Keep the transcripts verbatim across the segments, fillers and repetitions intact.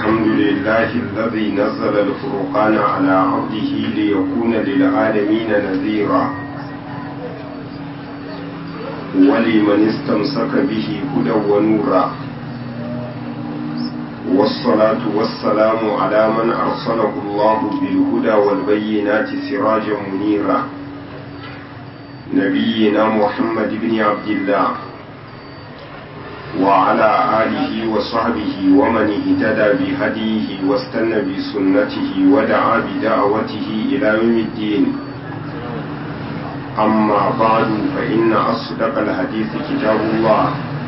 الحمد لله الذي نزل الفرقان على عبده ليكون للعالمين نذيرا ولمن استمسك به هدى ونورا والصلاة والسلام على من أرسله الله بالهدى والبينات سراجا منيرا نبينا محمد بن عبد الله وعلى آله وصحبه ومن اهتدى بهديه واستنى بسنته ودعا بدعوته إلى يوم الدين أما بعد فإن أصدق الحديث كتاب الله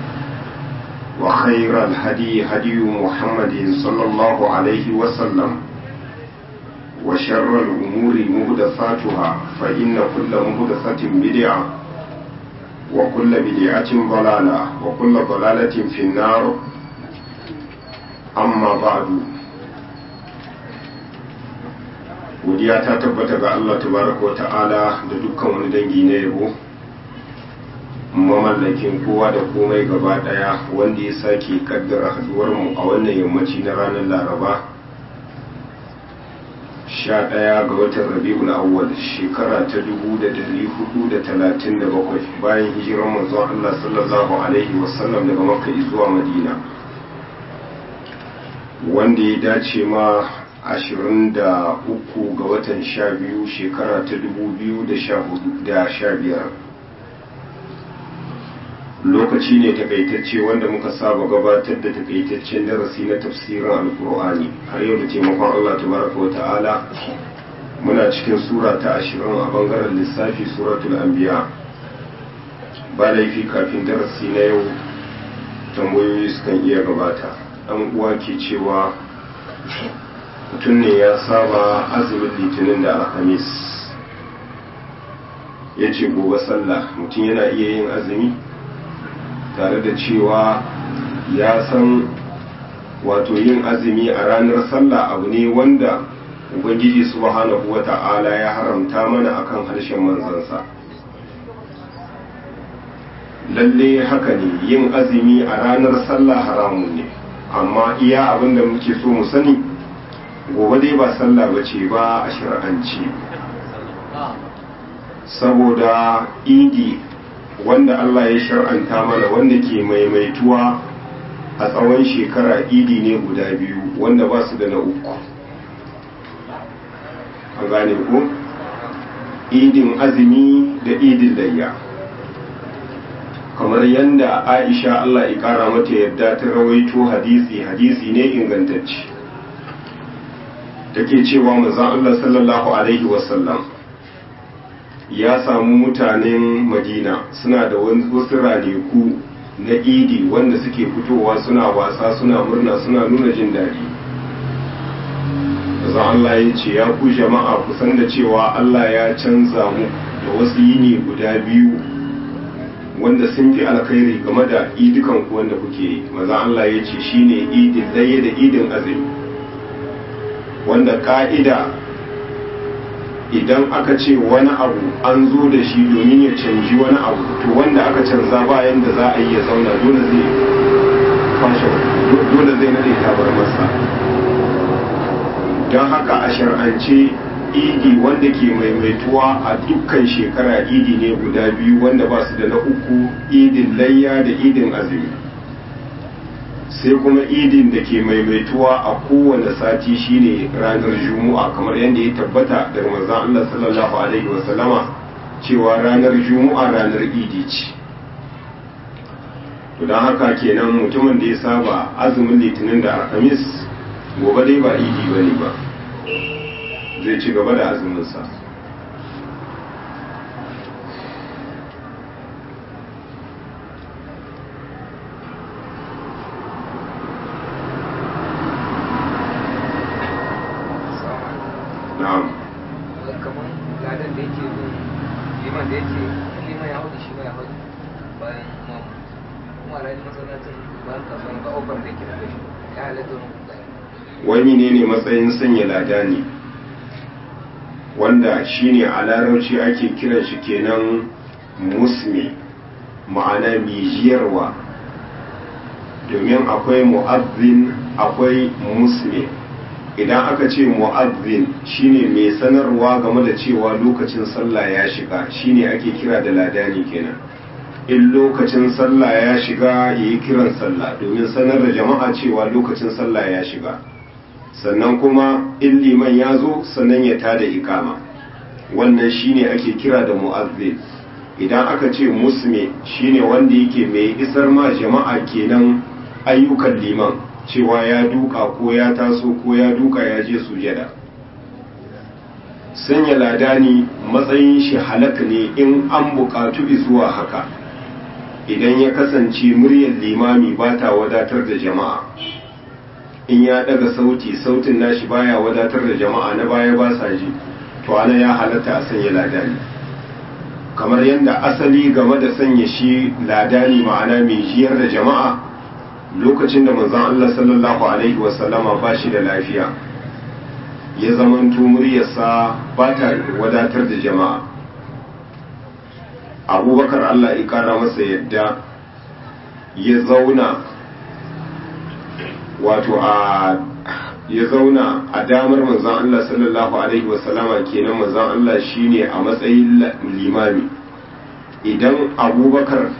وخير الهدي هدي محمد صلى الله عليه وسلم وشر الأمور محدثاتها فإن كل محدثة بدعة وكل بدعة ضلالة وكل ضلالة في النار أما بعد godiya ta tabbata ga Allah tabaraka wa ta'ala da dukkan wani dangi na yabo mamallakin kowa da komai gaba daya wanda ya sake kaddara haduwar mu a wannan yammaci na ranar Laraba sha ɗaya ga watan Rabiul Awwal shekara ta dubu da dari hudu da talatin da bakwai bayan hijirar manzon Allah sallallahu alaihi wasallam daga Makka zuwa Madina wanda ya dace ma ashirin da uku ga watan sha biyu shekara ta dubu biyu da sha hudu da sha biyar lokaci ne takaitacce wanda muka saba gabatar da takaitaccen darasi na tafsirin alkur'ani har yau da taimakon Allah tabaraka wa ta'ala muna cikin sura ta ashirin a bangaren lissafi suratul anbiya ba laifi kafin darasi na yau tambayoyi sukan iya gabata dan uwa ke cewa mutum ne ya saba azumin litinin da alhamis ya ce gobe sallah mutum yana iya yin azumi tare da cewa ya san wato yin azumi a ranar sallah abu ne wanda ubangiji subhanahu wata'ala ya haramta mana akan harshen manzansa lalle haka ne yin azumi a ranar sallah haramun ne amma iya abin da muke so mu sani gobe dai ba sallah bace ba a shar'anci saboda idi wanda Allah ya shar'anta mana wanda ke maimaituwa a tsawon shekara idi ne guda biyu wanda ba su da na uku an gane ku idin azumi da idin layya kamar yadda Aisha Allah ya kara mata yadda ta rawaito hadisi hadisi ne ingantacce take cewa manzon Allah sallallahu alaihi wasallam ya samu mutanen Madina suna da wasu ranaku na idi wanda suke fitowa suna wasa suna murna suna nuna jin daɗi manzon Allah ya ce ya ku jama'a ku san da cewa Allah ya canza mu da wasu yini guda biyu wanda sun fi alkhairi game da idukan ku wanda kuke yi manzon Allah ya ce shine idin layya da idin azumi wanda ka'ida idan aka ce wani abu an zo da shi domin ya canji wani abu to wanda aka canza bayan da za a yi ya zauna dole zai kwashe dole zai nade tabar masa don haka a shar'ance idi wanda ke maimaituwa a dukkan shekara idi ne guda biyu wanda ba su da na uku idin layya da idin azumi sai kuma idin da ke maimaituwa a kowane sati shine ranar juma'a kamar yadda ya tabbata daga manzon Allah sallallahu alaihi wasallama cewa ranar juma'a ranar idi ce to don haka kenan mutumin da ya saba azumin litinin da alhamis gobe dai ba idi bane ba zai ci gaba da azumin sa wani ne ne matsayin sanya lada ne wanda shine a larabci ake kiran shi kenan musmi ma'ana mijiyarwa domin akwai mu'azzin akwai musmi. Idan aka ce mu'azzin shine mai sanarwa game da cewa lokacin sallah ya shiga, shine ake kira da ladani kenan. In lokacin sallah ya shiga yayi kiran sallah domin sanar da jama'a cewa lokacin sallah ya shiga. Sannan kuma in liman ya zo sannan ya tada ikama. Wannan shine ake kira da mu'azzin. Idan aka ce musmi shine wanda yake mai isar ma jama'a kenan ayyukan liman, cewa ya duka ko ya taso ko ya duka ya je sujada. Sanya ladani matsayin shi halaka ne in an buƙatu zuwa haka, idan ya kasance muryar limami ba ta wadatar da jama'a, in ya daga sauti sautin nashi baya wadatar da jama'a na baya ba sa ji, to ana ya halatta a sanya ladani. Kamar yadda asali game da sanya shi ladani ma'ana mai jiyar da jama'a, lokacin da manzon Allah sallallahu alaihi wasallama ba shi da lafiya, ya zamanto muryarsa ba ta wadatar da jama'a. Abubakar Allah ya kara masa yadda ya zauna wato a ya zauna a damar manzon Allah sallallahu alaihi wasallama kenan manzon Allah shine a matsayin limami. Idan Abubakar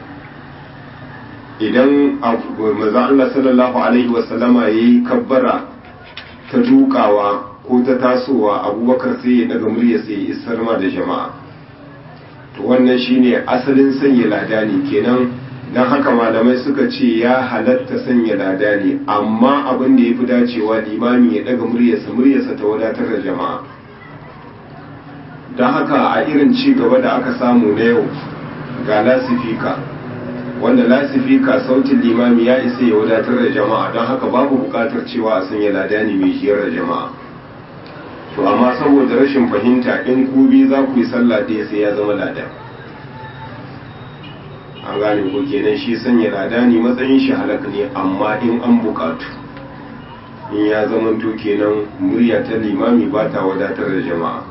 idan manzon Allah sallallahu alaihi wasallama yayi kabbara ta dukawa ko ta tasowa, Abubakar sai ya daga murya sai ya isar ma da jama'a. To wannan shine asalin sanya ladani kenan. Dan haka malamai suka ce ya halatta sanya ladani, amma abin da yafi dacewa limami ya daga muryarsa muryarsa ta wadatar da jama'a. Dan haka a irin ci gaba da aka samu na yau ga lasifika, wanda lasifika sautin limami ya isa ya wadatar da jama'a, don haka babu bukatar cewa a sanya ladani mai jiyar da jama'a. To amma saboda rashin fahimta, in ku bi za ku yi sallah ɗaya sai ya zama ladan. An gane ko kenan shi sanya ladani matsayin shi halak ne, amma in an bukatu, in ya zama to kenan murya ta limami ba ta wadatar da jama'a.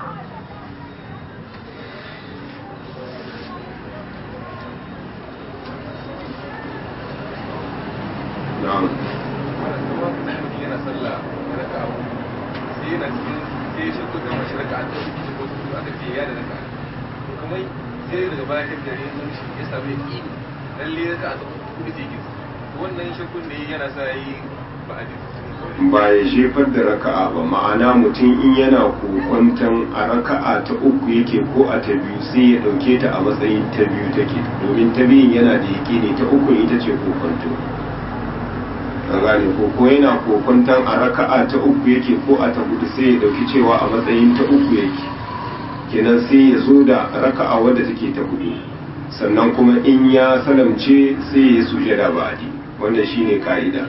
Na'am. Yana sallah raka abu sai yana cikin sai shi ko da mashi raka an tafi ko su aka ce ya da raka kuma sai daga baya kan dare mun shi ya samu yaki lalle raka a kuma sai ki wannan shakkun ne yana sa yi ba a ba ya jefar da raka'a ba, ma'ana mutum in yana kokwantan a raka'a ta uku yake ko a ta biyu sai ya dauke ta a matsayin ta biyu take, domin ta biyun yana da yake ne, ta uku ita ce kokwanto. An gane ko ko yana kokwantan a raka'a ta uku yake ko a ta hudu sai ya dauki cewa a matsayin ta uku yake, kenan sai ya zo da raka'a wadda take ta hudu, sannan kuma in ya salamce sai ya sujada ba'adi. Wannan shine ka'ida.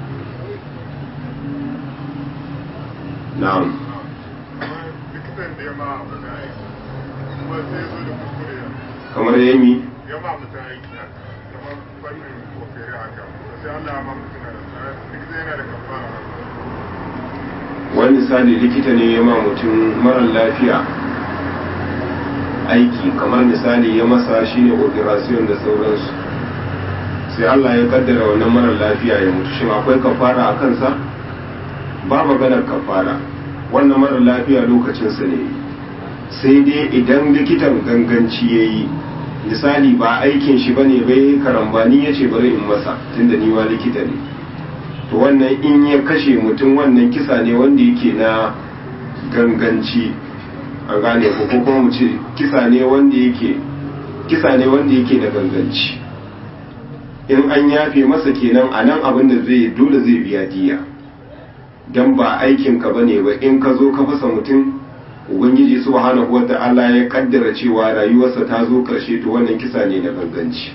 Na'am. likitan da ya ma mutum aiki kuma sai zo da kuskure Kamar yami ya ma mutum aiki kamar fannin kofere haka sai Allah ya ma mutum da likita yana da kafara. wani misali likita ne ya ma mutum mara lafiya aiki, kamar misali ya masa shine operation da sauransu, sai Allah ya kaddara wannan mara lafiya ya mutu, shin akwai kafara a kansa? Ba maganar kafara, wannan mara lafiya lokacinsa ne, sai dai idan likitan ganganci ya yi, misali ba aikin shi bane bai karambani ya ce bari in masa tunda ni ma likita ne, to wannan in ya kashe mutum wannan kisa ne wanda yake na ganganci. An gane ko ko kuma mu ce kisa ne wanda yake kisa ne wanda yake da ganganci. In an yafe masa kenan a nan abin da zai dole zai biya diya, dan ba aikin ka bane ba. In ka zo ka fasa mutum, ubangiji subhanahu wata'ala ya kaddara cewa rayuwarsa ta zo karshe, to wannan kisa ne na ganganci.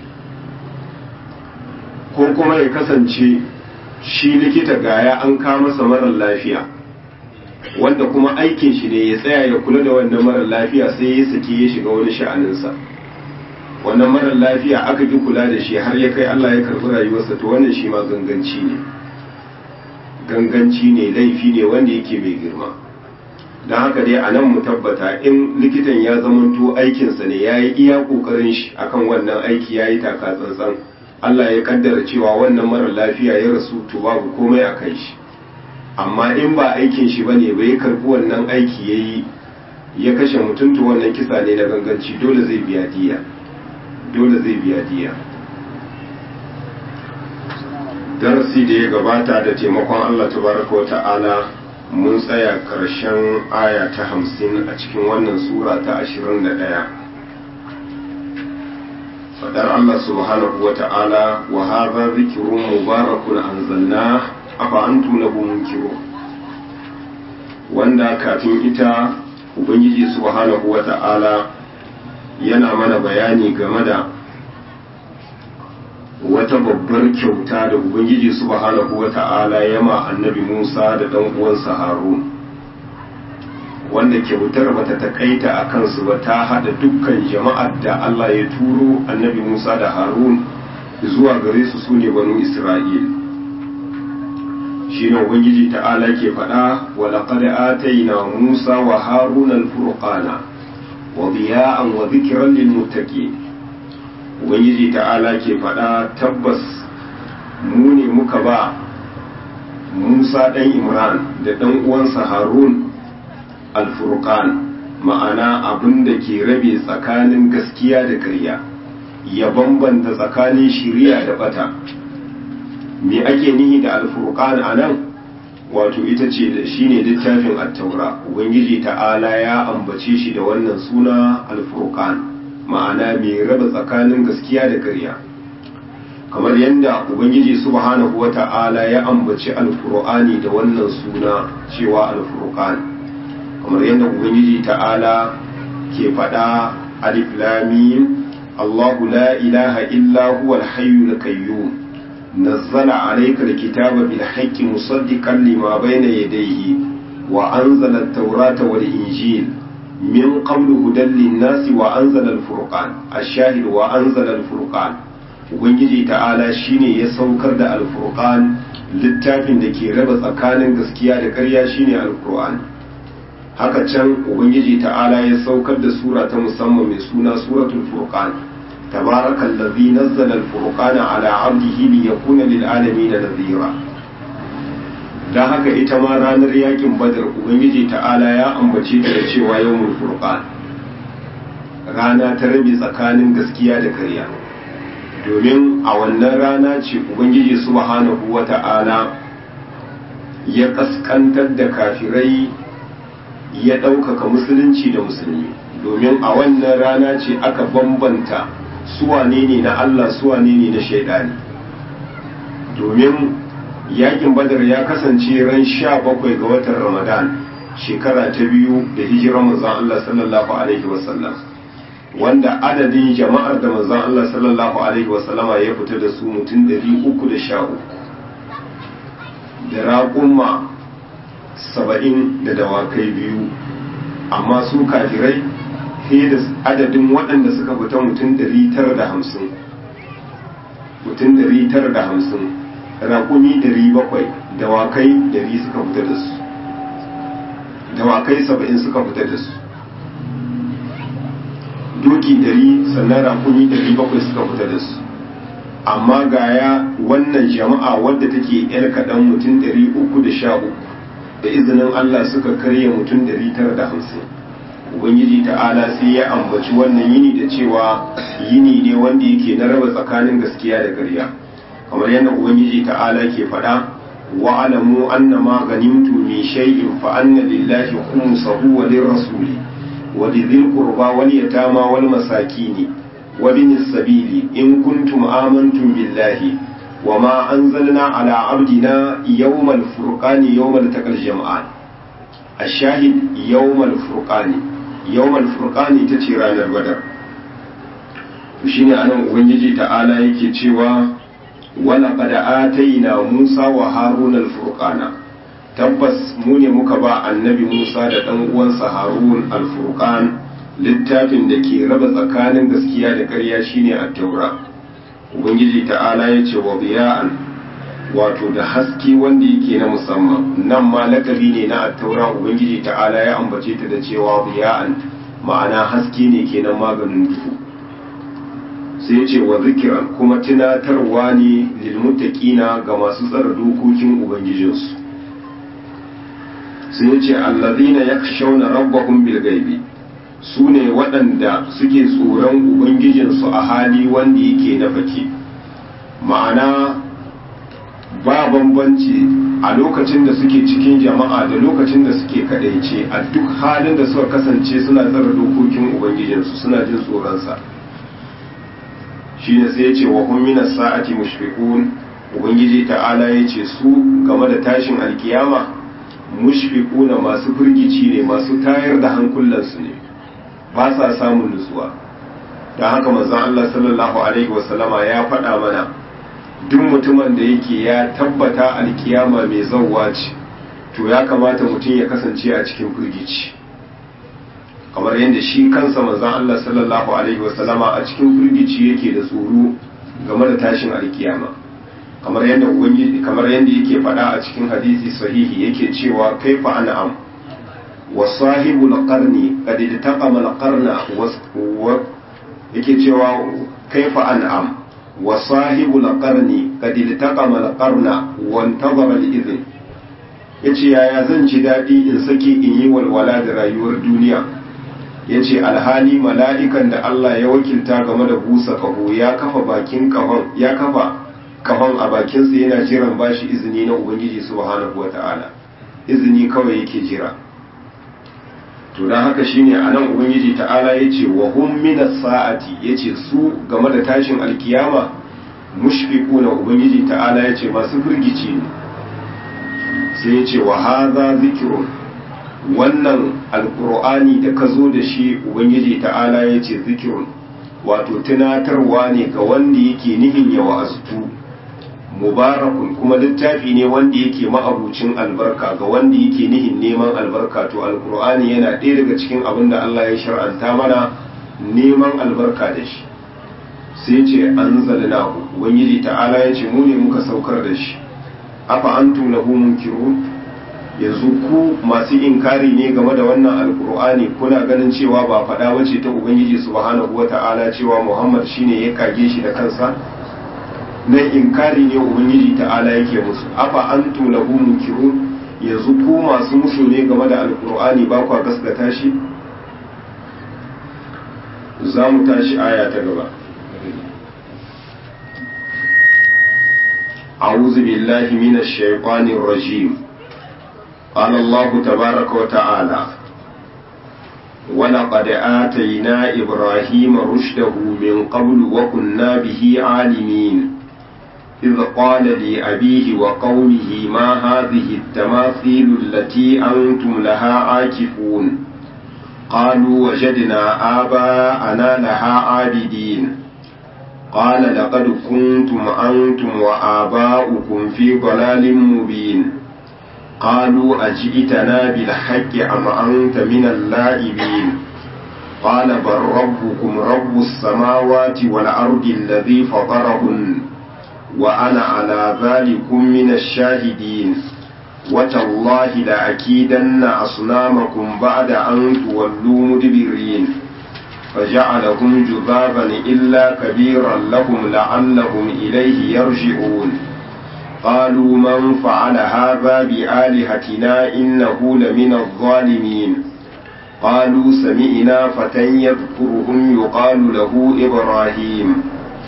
Ko kuma ya kasance shi likita gaya an kama masa marar lafiya, wanda kuma aikin shi ne ya tsaya ya kula da wannan marar lafiya, sai ya saki ya shiga wani sha'aninsa. Wannan marar lafiya aka ki kula da shi har ya kai Allah ya karɓi rayuwarsa, to wannan shi ma ganganci ne. Ganganci ne, laifi ne wanda yake mai girma. Don haka dai a nan mu tabbata in likitan ya zamanto aikinsa ne, ya yi iya ƙoƙarin shi akan wannan aiki, ya yi taka tsantsan, Allah ya kaddara cewa wannan mara lafiya ya rasu to babu komai a kai shi. Amma in ba aikin shi bane bai karbi wannan aiki yayi ya kashe mutum to wannan kisa ne na ganganci, dole zai biya diya dole zai biya diya darasi da ya gabata da taimakon Allah tabaraka wata'ala mun tsaya karshen aya ta hamsin a cikin wannan sura ta ashirin da ɗaya. fadar Allah subhanahu wata'ala wa hadha dhikrun mubarakun anzalnahu afa antum lahu munkirun, wanda kafin ita ubangiji subhanahu wata'ala yana mana bayani game da wata babbar kyauta da ubangiji subhanahu wata'ala ya ma annabi Musa da dan uwansa Harun, wanda kyautar bata takaita a kansu ba, ta hada dukkan jama'ar da Allah ya turo annabi Musa da Harun zuwa gare su sune banu Isra'il. shine ubangiji ta'ala ke faɗa wa laqad atayna Musa wa Haruna al-furqana wa diya'an wa dhikran lil muttaqin. ubangiji ta'ala ke faɗa tabbas mu ne muka ba Musa dan Imran da dan uwansa Harun al-furqan, ma'ana abin da ke rabe tsakanin gaskiya da ƙarya, ya bambanta tsakanin shiriya da bata. me ake nihi da alfurqan anan? wato ita ce da shine littafin at-taura. ubangiji ta'ala ya ambace shi da wannan suna alfurqan, ma'ana mai raba tsakanin gaskiya da ƙarya, kamar yadda ubangiji subhanahu wata'ala ya ambaci alqur'ani da wannan suna cewa alfurqan, kamar yadda ubangiji ta'ala ke faɗa alif lam mim Allahu la ilaha illa huwal hayyul qayyum نزل عليك الكتاب بالحق مصدقا لما بين يديه وأنزل التوراة والإنجيل من قبل هدى للناس وأنزل الفرقان. الشاهد وأنزل الفرقان، ubangiji ta'ala shine ya saukar da alfurqan, littafin da ke raba tsakanin gaskiya da ƙarya shine alqur'ani. haka can ubangiji ta'ala ya saukar da sura ta musamman mai suna suratul furqan. تبارك الذي نزل الفرقان على عبده ليكون للعالمين نذيرا. dan haka ita ma ranar yakin badar ubangiji ta'ala ya ambace ta da cewa yawmul furqan, rana ta rabe tsakanin gaskiya da ƙarya, domin a wannan rana ce ubangiji subhanahu wata'ala ya kaskantar da kafirai ya ɗaukaka musulunci da musulmi, domin a wannan rana ce aka bambanta suwane ne na Allah suwane ne na shaidani. domin yakin badar ya kasance ran sha bakwai ga watan ramadan shekara ta biyu da hijirar manzon Allah sallallahu alaihi wasallam, wanda adadin jama'ar da manzon Allah sallallahu alaihi wasallama ya fita da su mutum ɗari uku da sha uku, da raƙumma saba'in da dawakai biyu, amma su kafirai fiye da adadin waɗanda suka fita mutum ɗari tara da hamsin, mutum ɗari tara da hamsin, raƙumi ɗari bakwai, dawakai ɗari suka fita da su, dawakai saba'in suka fita da su, doki ɗari, sannan raƙumi ɗari bakwai suka fita da su. amma gaya wannan jama'a wadda take yar kaɗan mutum ɗari uku da sha uku, da izinin Allah suka karya mutum ɗari tara da hamsin. ubangiji ta'ala sai ya ambaci wannan yini da cewa yini ne wanda yake na raba tsakanin gaskiya da ƙarya, kamar yadda ubangiji ta'ala ke faɗa wa alamu anna ma ganimtu min shay'in fa anna lillahi khumsahu wa lirrasuli wa lidhil qurba wal yatama wal masakini wa binis sabili in kuntum amantum billahi wa ma anzalna ala abdina yawmal furqani yawmal taqal jam'an. ash-shahid yawmal furqani, yawmal furqani ta ce ranar badar. to shine anan ubangiji ta'ala yake cewa wala qad atayna Musa wa Haruna al-furqana, tabbas mu ne muka ba annabi Musa da dan uwansa Harun al-furqan littafin da ke raba tsakanin gaskiya da ƙarya shine at-taura. ubangiji ta'ala ya ce wa biya'an, wato da haske wanda yake na musamman, nan ma lakabi ne na at-taura. ubangiji ta'ala ya ambace ta da cewa biya'an, ma'ana haske ne kenan maganin duhu. sai ya ce wa zikiran kuma tunatarwa ne lilmuttaqina ga masu tsara dokokin ubangijinsu. sai ya ce allazina yakshawna rabbahum bil ghaibi, su ne waɗanda suke tsoron ubangijinsu a hali wanda yake na fake. Ma'ana ba bambanci a lokacin da suke cikin jama'a da lokacin da suke kadaice, a duk halin da suka kasance suna tsara dokokin ubangijinsu suna jin tsoronsa. shine sai ya ce wa hum minas sa'ati mushfiqun, ubangiji ta'ala ya ce su game da tashin alkiyama mushfiquna masu firgici ne, masu tayar da hankulansu ne, ba sa samun nutsuwa. don haka manzon Allah sallallahu alaihi wasallama ya faɗa mana duk mutumin da yake ya tabbata alkiyama mai zawwa ce, to ya kamata mutum ya kasance a cikin firgici, kamar yadda shi kansa manzon Allah sallallahu alaihi wasallama a cikin firgici yake da tsoro game da tashin alkiyama, kamar yadda ubangiji kamar yadda yake faɗa a cikin hadisi sahihi yake cewa kaifa an'am wa sahibul qarni qad taqama al-qarna wa yake cewa kaifa an'am wa sahibul qarni qad taqama al-qarna wa intazara al-idhn, yace yaya zan ji dadi in sake in yi walwala da rayuwar duniya, yace alhali mala'ikan da Allah ya wakilta game da busa kaho ya kafa bakin kahon ya kafa kahon a bakinsa yana jiran bashi izini na ubangiji subhanahu wata'ala, izini kawai yake jira. to dan haka shine anan ubangiji ta'ala yace wa hum minas sa'ati, yace su game da tashin alkiyama mushfiquna, ubangiji ta'ala yace masu firgici ne. sai yace wa hadha zikrun, wannan alqur'ani da kazo da shi ubangiji ta'ala yace zikrun, wato tunatarwa ne ga wanda yake nihin ya wa'azu, mubarakun kuma littafi ne wanda yake ma'abucin albarka ga wanda yake nihin neman albarka. to alkur'ani yana ɗaya daga cikin abin da Allah ya shar'anta mana neman albarka da shi. sai ce anzalnahu, ubangiji ta'ala ya ce mu ne muka saukar da shi. afa antum lahu munkirun, yanzu ku masu inkari ne game da wannan alkur'ani, kuna ganin cewa ba faɗa bace ta ubangiji subhanahu wata'ala cewa Muhammad shine ya kage shi da kansa? nan inkari ne ubangiji ta'ala yake musu. afa antum lahu munkirun, yanzu ku masu musu ne game da alkur'ani ba kwa gaskata shi? za mu tashi aya ta gaba. a'udhu billahi minash shaitanir rajim. qala Allah tabaaraka wa ta'ala ولقد آتينا إبراهيم رشده من قبل وكنا به عالمين إذ قال لأبيه وقومه ما هذه التماثيل التي أنتم لها عاكفون قالوا وجدنا آباءنا لها عابدين قال لقد كنتم أنتم وآباؤكم في ضلال مبين قالوا أجئتنا بالحق أم أنت من اللاعبين قال بل ربكم رب السماوات والأرض الذي فطرهن وأنا على ذلكم من الشاهدين وتالله لأكيدن أصنامكم بعد أن تولوا مدبرين فجعلهم جذابا إلا كبيرا لهم لعلهم إليه يرجعون قالوا من فعل هذا بآلهتنا إنه لمن الظالمين قالوا سمعنا فتى يذكرهم يقال له إبراهيم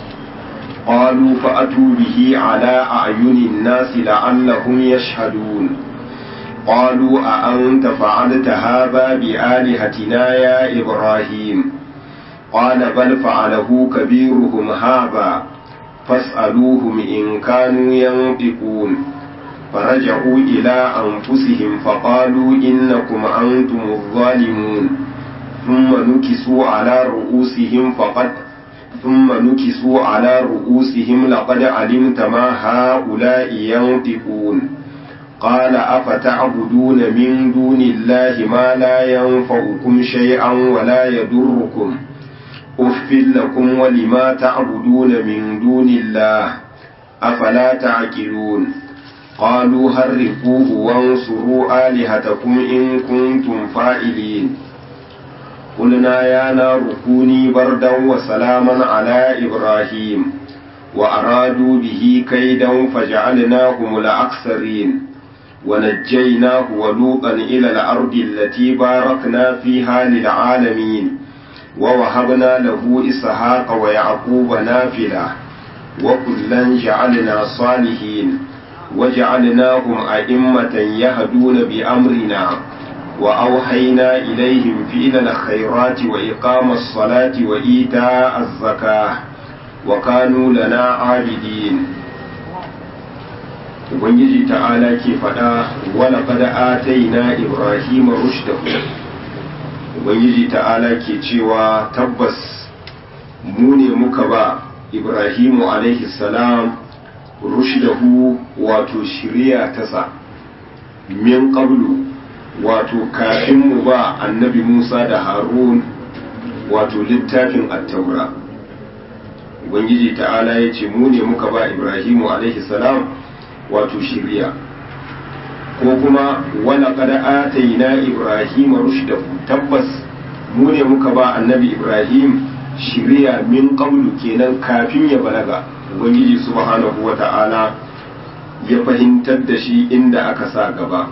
قالوا فأتوا به على أعين الناس لعلهم يشهدون قالوا أأنت فعلت هذا بآلهتنا يا إبراهيم قال بل فعله كبيرهم هذا فاسألوهم إن كانوا ينطقون فرجعوا إلى أنفسهم فقالوا إنكم أنتم الظالمون ثم نكسوا على رؤوسهم فقد ثم نكسوا على رؤوسهم لقد علمت ما هؤلاء ينطقون قال أفتعبدون من دون الله ما لا ينفعكم شيئا ولا يضركم أف لكم ولما تعبدون من دون الله أفلا تعقلون قالوا حرقوه وانصروا آلهتكم إن كنتم فاعلين قلنا يا نار كوني بردا وسلاما على إبراهيم وأرادوا به كيدا فجعلناهم الأخسرين ونجيناه ولوطا إلى الأرض التي باركنا فيها للعالمين ووهبنا له إسحاق ويعقوب نافلة وكلا جعلنا صالحين وجعلناهم أئمة يهدون بأمرنا وأوحينا إليهم فعل الخيرات وإقام الصلاة وإيتاء الزكاة وكانوا لنا عابدين. Ubangiji ta'ala ke faɗa wala kada ataina Ibrahim rushdahu. Ubangiji ta'ala ke cewa tabbas mu ne muka ba Ibrahimu alaihi salam rushdahu wato shiriya ta sa min qablu wato kafin mu ba annabi Musa da Harun wato littafin at-taura. Ubangiji ta'ala ya ce mu ne muka ba Ibrahimu alaihi salam wato shiriya, ko kuma wala kada ataina Ibrahim rushdahu tabbas mu ne muka ba annabi Ibrahim shiriya min qablu kenan kafin ya balaga. Ubangiji subhanahu wata'ala ya fahimtar da shi inda aka sa gaba.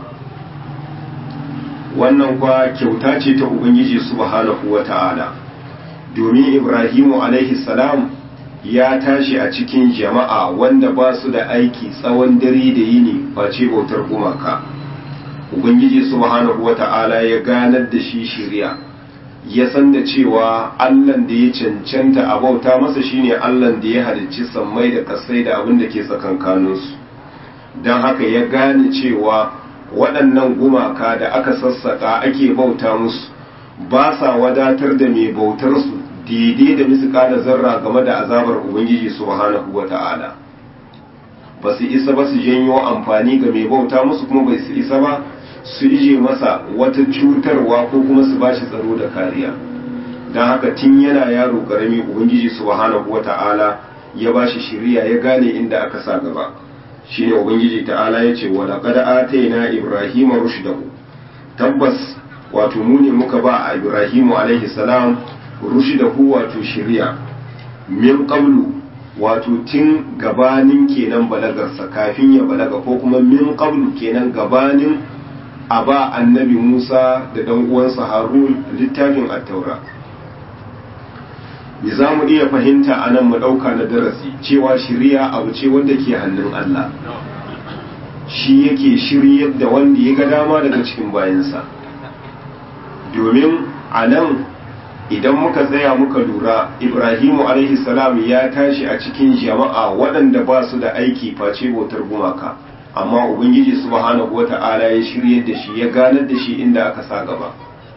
Wannan kwa kyauta ce ta Ubangiji subhanahu wata'ala, domin Ibrahimu alaihi salam ya tashi a cikin jama'a wanda ba su da aiki tsawon dare da yini face bautar gumaka. Ubangiji subhanahu wata'ala ya ganar da shi shiriya, ya san da cewa Allahn da ya cancanta a bauta masa shine Allahn da ya halicci sammai da kasai da abin da ke tsakankaninsu. Don haka ya gane cewa waɗannan gumaka da aka sassaka ake bauta musu ba sa wadatar da mai bautar su daidai da misƙala zarra game da azabar Ubangiji subhanahu wata'ala. Ba su isa ba su janyo amfani ga mai bauta musu, kuma bai su isa ba su ije masa wata cutarwa ko kuma su bashi tsaro da kariya. Don haka tun yana yaro karami Ubangiji subhanahu wata'ala ya bashi shiriya, ya gane inda aka sa gaba. Shine Ubangiji ta'ala ya ce wa laqad ataina Ibrahima rushdahu tabbas wato mu ne muka ba a Ibrahimu alaihi salam rushdahu wato shiriya min qablu wato tun gabanin kenan balagarsa, kafin ya balaga, ko kuma min qablu kenan gabanin a ba annabi Musa da dan uwansa Harun littafin at-taura. Me za mu iya fahimta a nan mu ɗauka na darasi cewa shiriya abu ce wanda ke hannun Allah, shi yake shiryar da wanda ya ga dama daga cikin bayansa. Domin a nan idan muka tsaya muka lura, Ibrahimu alaihi salam ya tashi a cikin jama'a waɗanda ba su da aiki face bautar gumaka, amma Ubangiji subhanahu wata'ala ya shiryar da shi, ya ganar da shi inda aka sa gaba.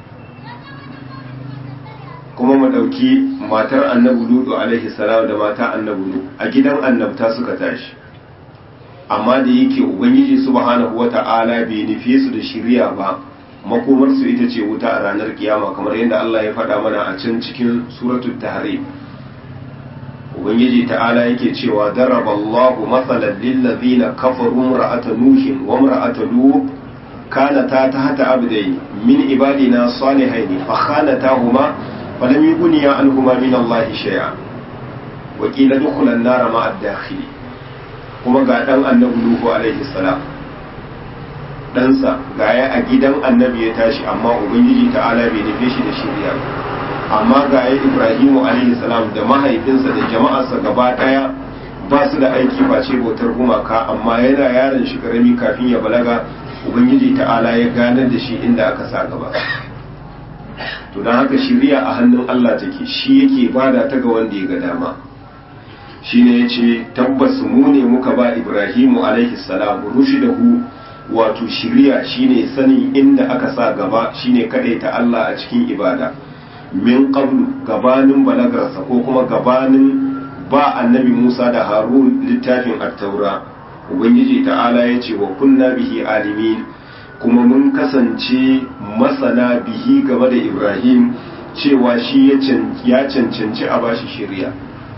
Kuma mu ɗauki matar annabi Lutu alaihi salam da mata annabi Nuhu a gidan annabta suka tashi, amma da yake Ubangiji subhanahu wata'ala bai nufe su da shiriya ba, makomarsu ita ce wuta a ranar kiyama, kamar yadda Allah ya faɗa mana a can cikin suratul tahrim. Ubangiji ta'ala yake cewa daraballahu mathalan lil ladina kafaru imra'ata nuhin wa imra'ata lut kanata tahta abdayn min ibadina salihaini fa khanatahuma falam yughniya anhuma min Allah shay'a wa qila dukhulan nar ma'a ad-dakhili. Kuma ga dan annabi Nuhu alaihi salam, ɗansa gaya a gidan annabi ya tashi, amma Ubangiji ta'ala bai nufe shi da shirya. Amma gaya Ibrahimu alaihi salam da mahaifinsa da jama'arsa gaba ɗaya ba su da aiki face bautar gumaka, amma yana yaron shi karami kafin ya balaga Ubangiji ta'ala ya ganar da shi inda aka sa gaba. To don haka shirya a hannun Allah take, shi yake bada ta ga wanda ya ga dama. Shine yace tabbas mu ne muka ba Ibrahimu alaihi salam rushdahu wato shiriya shine sanin inda aka sa gaba, shine ta Allah a cikin ibada min qablu gabanin balagarsa, ko kuma gabanin ba annabi Musa da Harun littafin at-taura. Ubangiji ta'ala ya ce wa kunna bihi alimin, kuma mun kasance masana bihi game da Ibrahim cewa shi ya cancanci a bashi shiriya,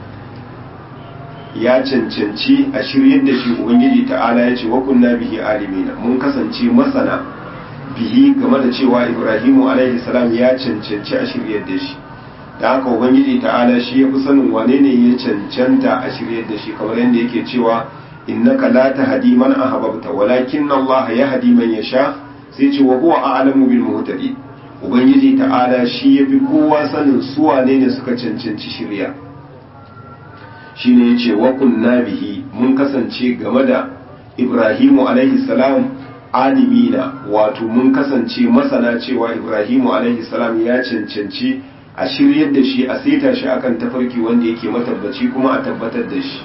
ya cancanci a shiryar da shi. Ubangiji ta'ala ya ce wa kunna bihi alimina, mun kasance masana bihi game da cewa Ibrahimu alaihi salam ya cancanci a shiryar da shi. Da haka ubangiji ta'ala shi ya fi sanin wane ne ya cancanta a shiryar da shi, kamar yadda yake cewa innaka la tahdi man ahbabta walakin Allah yahdi man yasha, sai ce wa huwa a'lamu bil muhtadin. ubangiji ta'ala shi yafi kowa sanin su wane ne suka cancanci shirya. shine yace wa kunna bihi, mun kasance game da Ibrahimu alaihi salam alimina, wato mun kasance masana cewa Ibrahimu alaihi salam ya cancanci a shiryar da shi, a saita shi akan tafarki wanda yake matabbaci kuma a tabbatar da shi.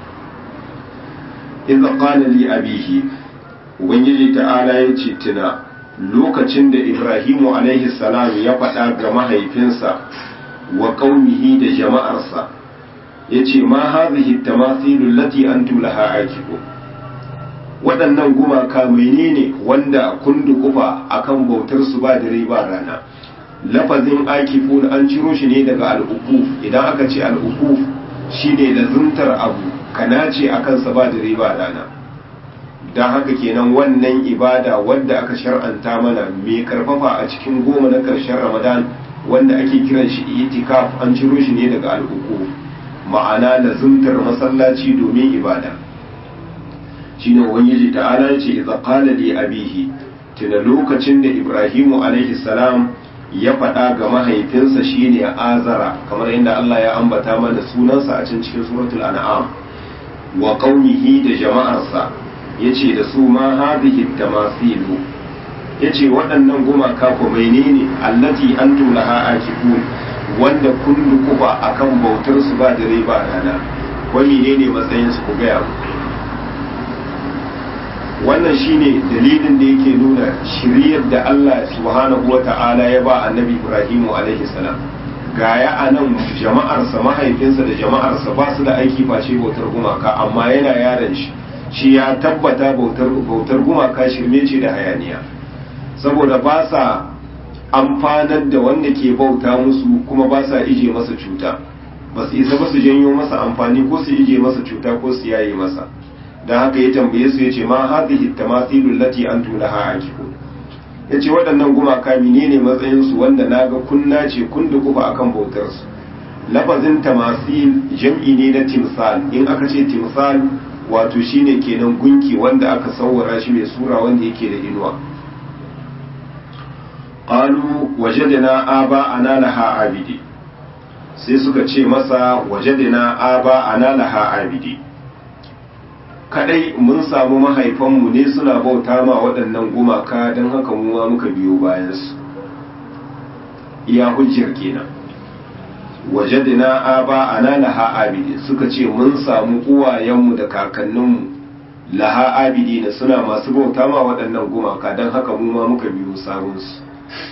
idza qala li abihi, ubangiji ta'ala ya ce tuna lokacin da Ibrahimu alaihi salam ya faɗa ga mahaifinsa wa qaumihi da jama'arsa, yace ma hadhihi tamathilu allati antum laha akifun, waɗannan gumaka menene wanda kun dukufa akan bautar su ba dare ba rana. Lafazin akifun an ciro shi ne daga al'ukuf. Idan aka ce al'ukuf shine da zuntar abu kana ce akan sa ba dare ba rana. Dan haka kenan wannan ibada wanda aka shar'anta mana mai karfafa a cikin goma na karshen Ramadan wanda ake kiran shi itikaf, an ciro shi ne daga al'ukuf, ma'ana da zuntar masallaci domin ibada. Shine ubangiji ta'ala yace idza qala li abihi, tuna lokacin da Ibrahimu alaihi salam ya faɗa ga mahaifinsa shine Azara, kamar yadda Allah ya ambata mana sunansa a cikin suratul an'am, wa qaumihi da jama'arsa, yace da su ma hadhihi tamasilu, yace waɗannan gumaka ko menene allati antum laha akifun, wanda kun dukuba akan bautar su ba dare ba rana, ko menene matsayin su ku ga mu. Wannan shine dalilin da yake nuna shiriyar da Allah subhanahu wata'ala ya ba annabi Ibrahimu alaihi salam. Gaya a nan jama'arsa, mahaifinsa da jama'arsa ba su da aiki face bautar gumaka, amma yana yaron shi shi ya tabbata bautar bautar gumaka shirme ce da hayaniya, saboda ba sa amfanar da wanda ke bauta musu kuma ba sa ije masa cuta, ba su isa ba su janyo masa amfani ko su ije masa cuta ko su yaye masa. Da haka ya tambaye su yace ma hadhihi tamathilu allati antum laha akifun, yace waɗannan gumaka menene matsayin su wanda naga kunna ce kun da kufa akan bautar su. Lafazin tamasil jam'i ne na timsal. In aka ce timsal wato shine kenan gunki wanda aka sawwara shi mai sura wanda yake da inuwa. Qalu wajadna aba ana laha abidi, sai suka ce masa wajadna aba ana laha abidi, kadai mun samu mahaifanmu ne suna bauta ma waɗannan gumaka don haka mu ma muka biyo bayansu. Iya hujjar kenan. Wajadna aba ana laha abidi, suka ce mun samu uwayenmu da kakanninmu laha abidi na suna masu bauta ma waɗannan gumaka don haka mu ma muka biyo sawunsu.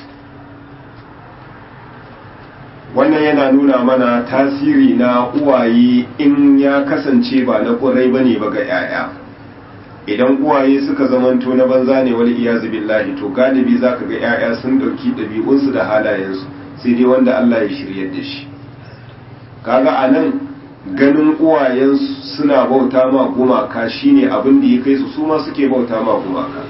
Wannan yana nuna mana tasiri na uwaye in ya kasance ba na ƙwarai bane ba ga 'ya'ya. Idan uwaye suka zamanto na banza ne wal iyazu billahi, to galibi zaka ga 'ya'ya sun ɗauki ɗabi'unsu da halayensu, sai dai wanda Allah ya shiryar da shi. Kaga anan ganin uwayensu suna bauta ma gumaka shine abin da ya kai su su ma suke bauta ma gumaka.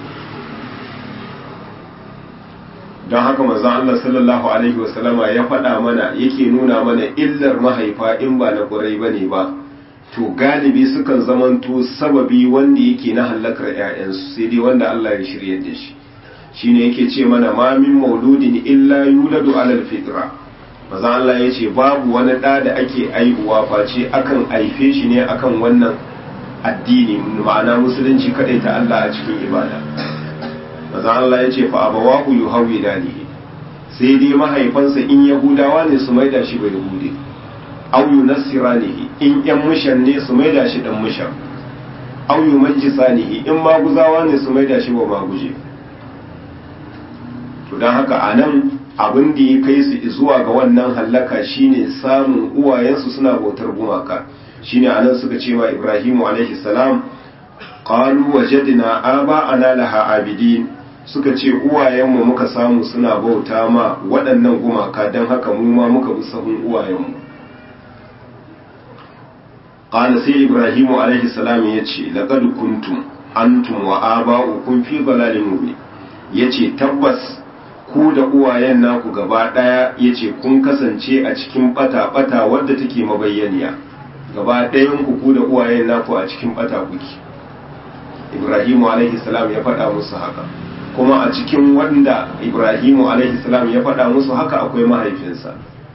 Don haka manzon Allah sallallahu alaihi wasallama ya faɗa mana, yake nuna mana illar mahaifa in ba na ƙurai bane ba, to galibi sukan zamanto sababi wanda yake na halakar ƴaƴansu, sai dai wanda Allah ya shiryar da shi. Shine yake ce mana ma min mauludin illa yuladu alal fitra. Manzon Allah ya ce babu wani ɗa da ake aihuwa face akan aife shi ne akan wannan addini, ma'ana musulunci kadai ta Allah a cikin ibada. Maza Allah ya ce fa abawahu yuhawidanihi, sai dai mahaifansa in yahudawa ne su maida shi bai yahude, aw yunassiranihi in yan mushan ne su maida shi dan mushan, aw yumajjisanihi in maguzawa ne su maida shi ba maguje. To dan haka anan abin da ya kai su zuwa ga wannan hallaka shine samun uwayensu suna bautar gumaka. Shine anan suka ce wa Ibrahimu alaihi salam qalu wajadna aba'ana laha abidin, suka ce uwayenmu muka samu suna bauta ma waɗannan gumaka don haka mu ma muka bi sahun uwayenmu. Qala sai Ibrahimu alaihi salam ya ce laqad kuntum antum wa aba'ukum fi dalalin mubin, yace tabbas ku da uwayen naku gaba daya yace kun kasance a cikin bata bata wadda take mabayyaniya gaba ɗayan ku ku da uwayen naku a cikin bata kuke. Ibrahimu alaihi salam ya faɗa musu haka, kuma a cikin wanda Ibrahimu alaihi salam ya faɗa musu haka akwai mahaifinsa.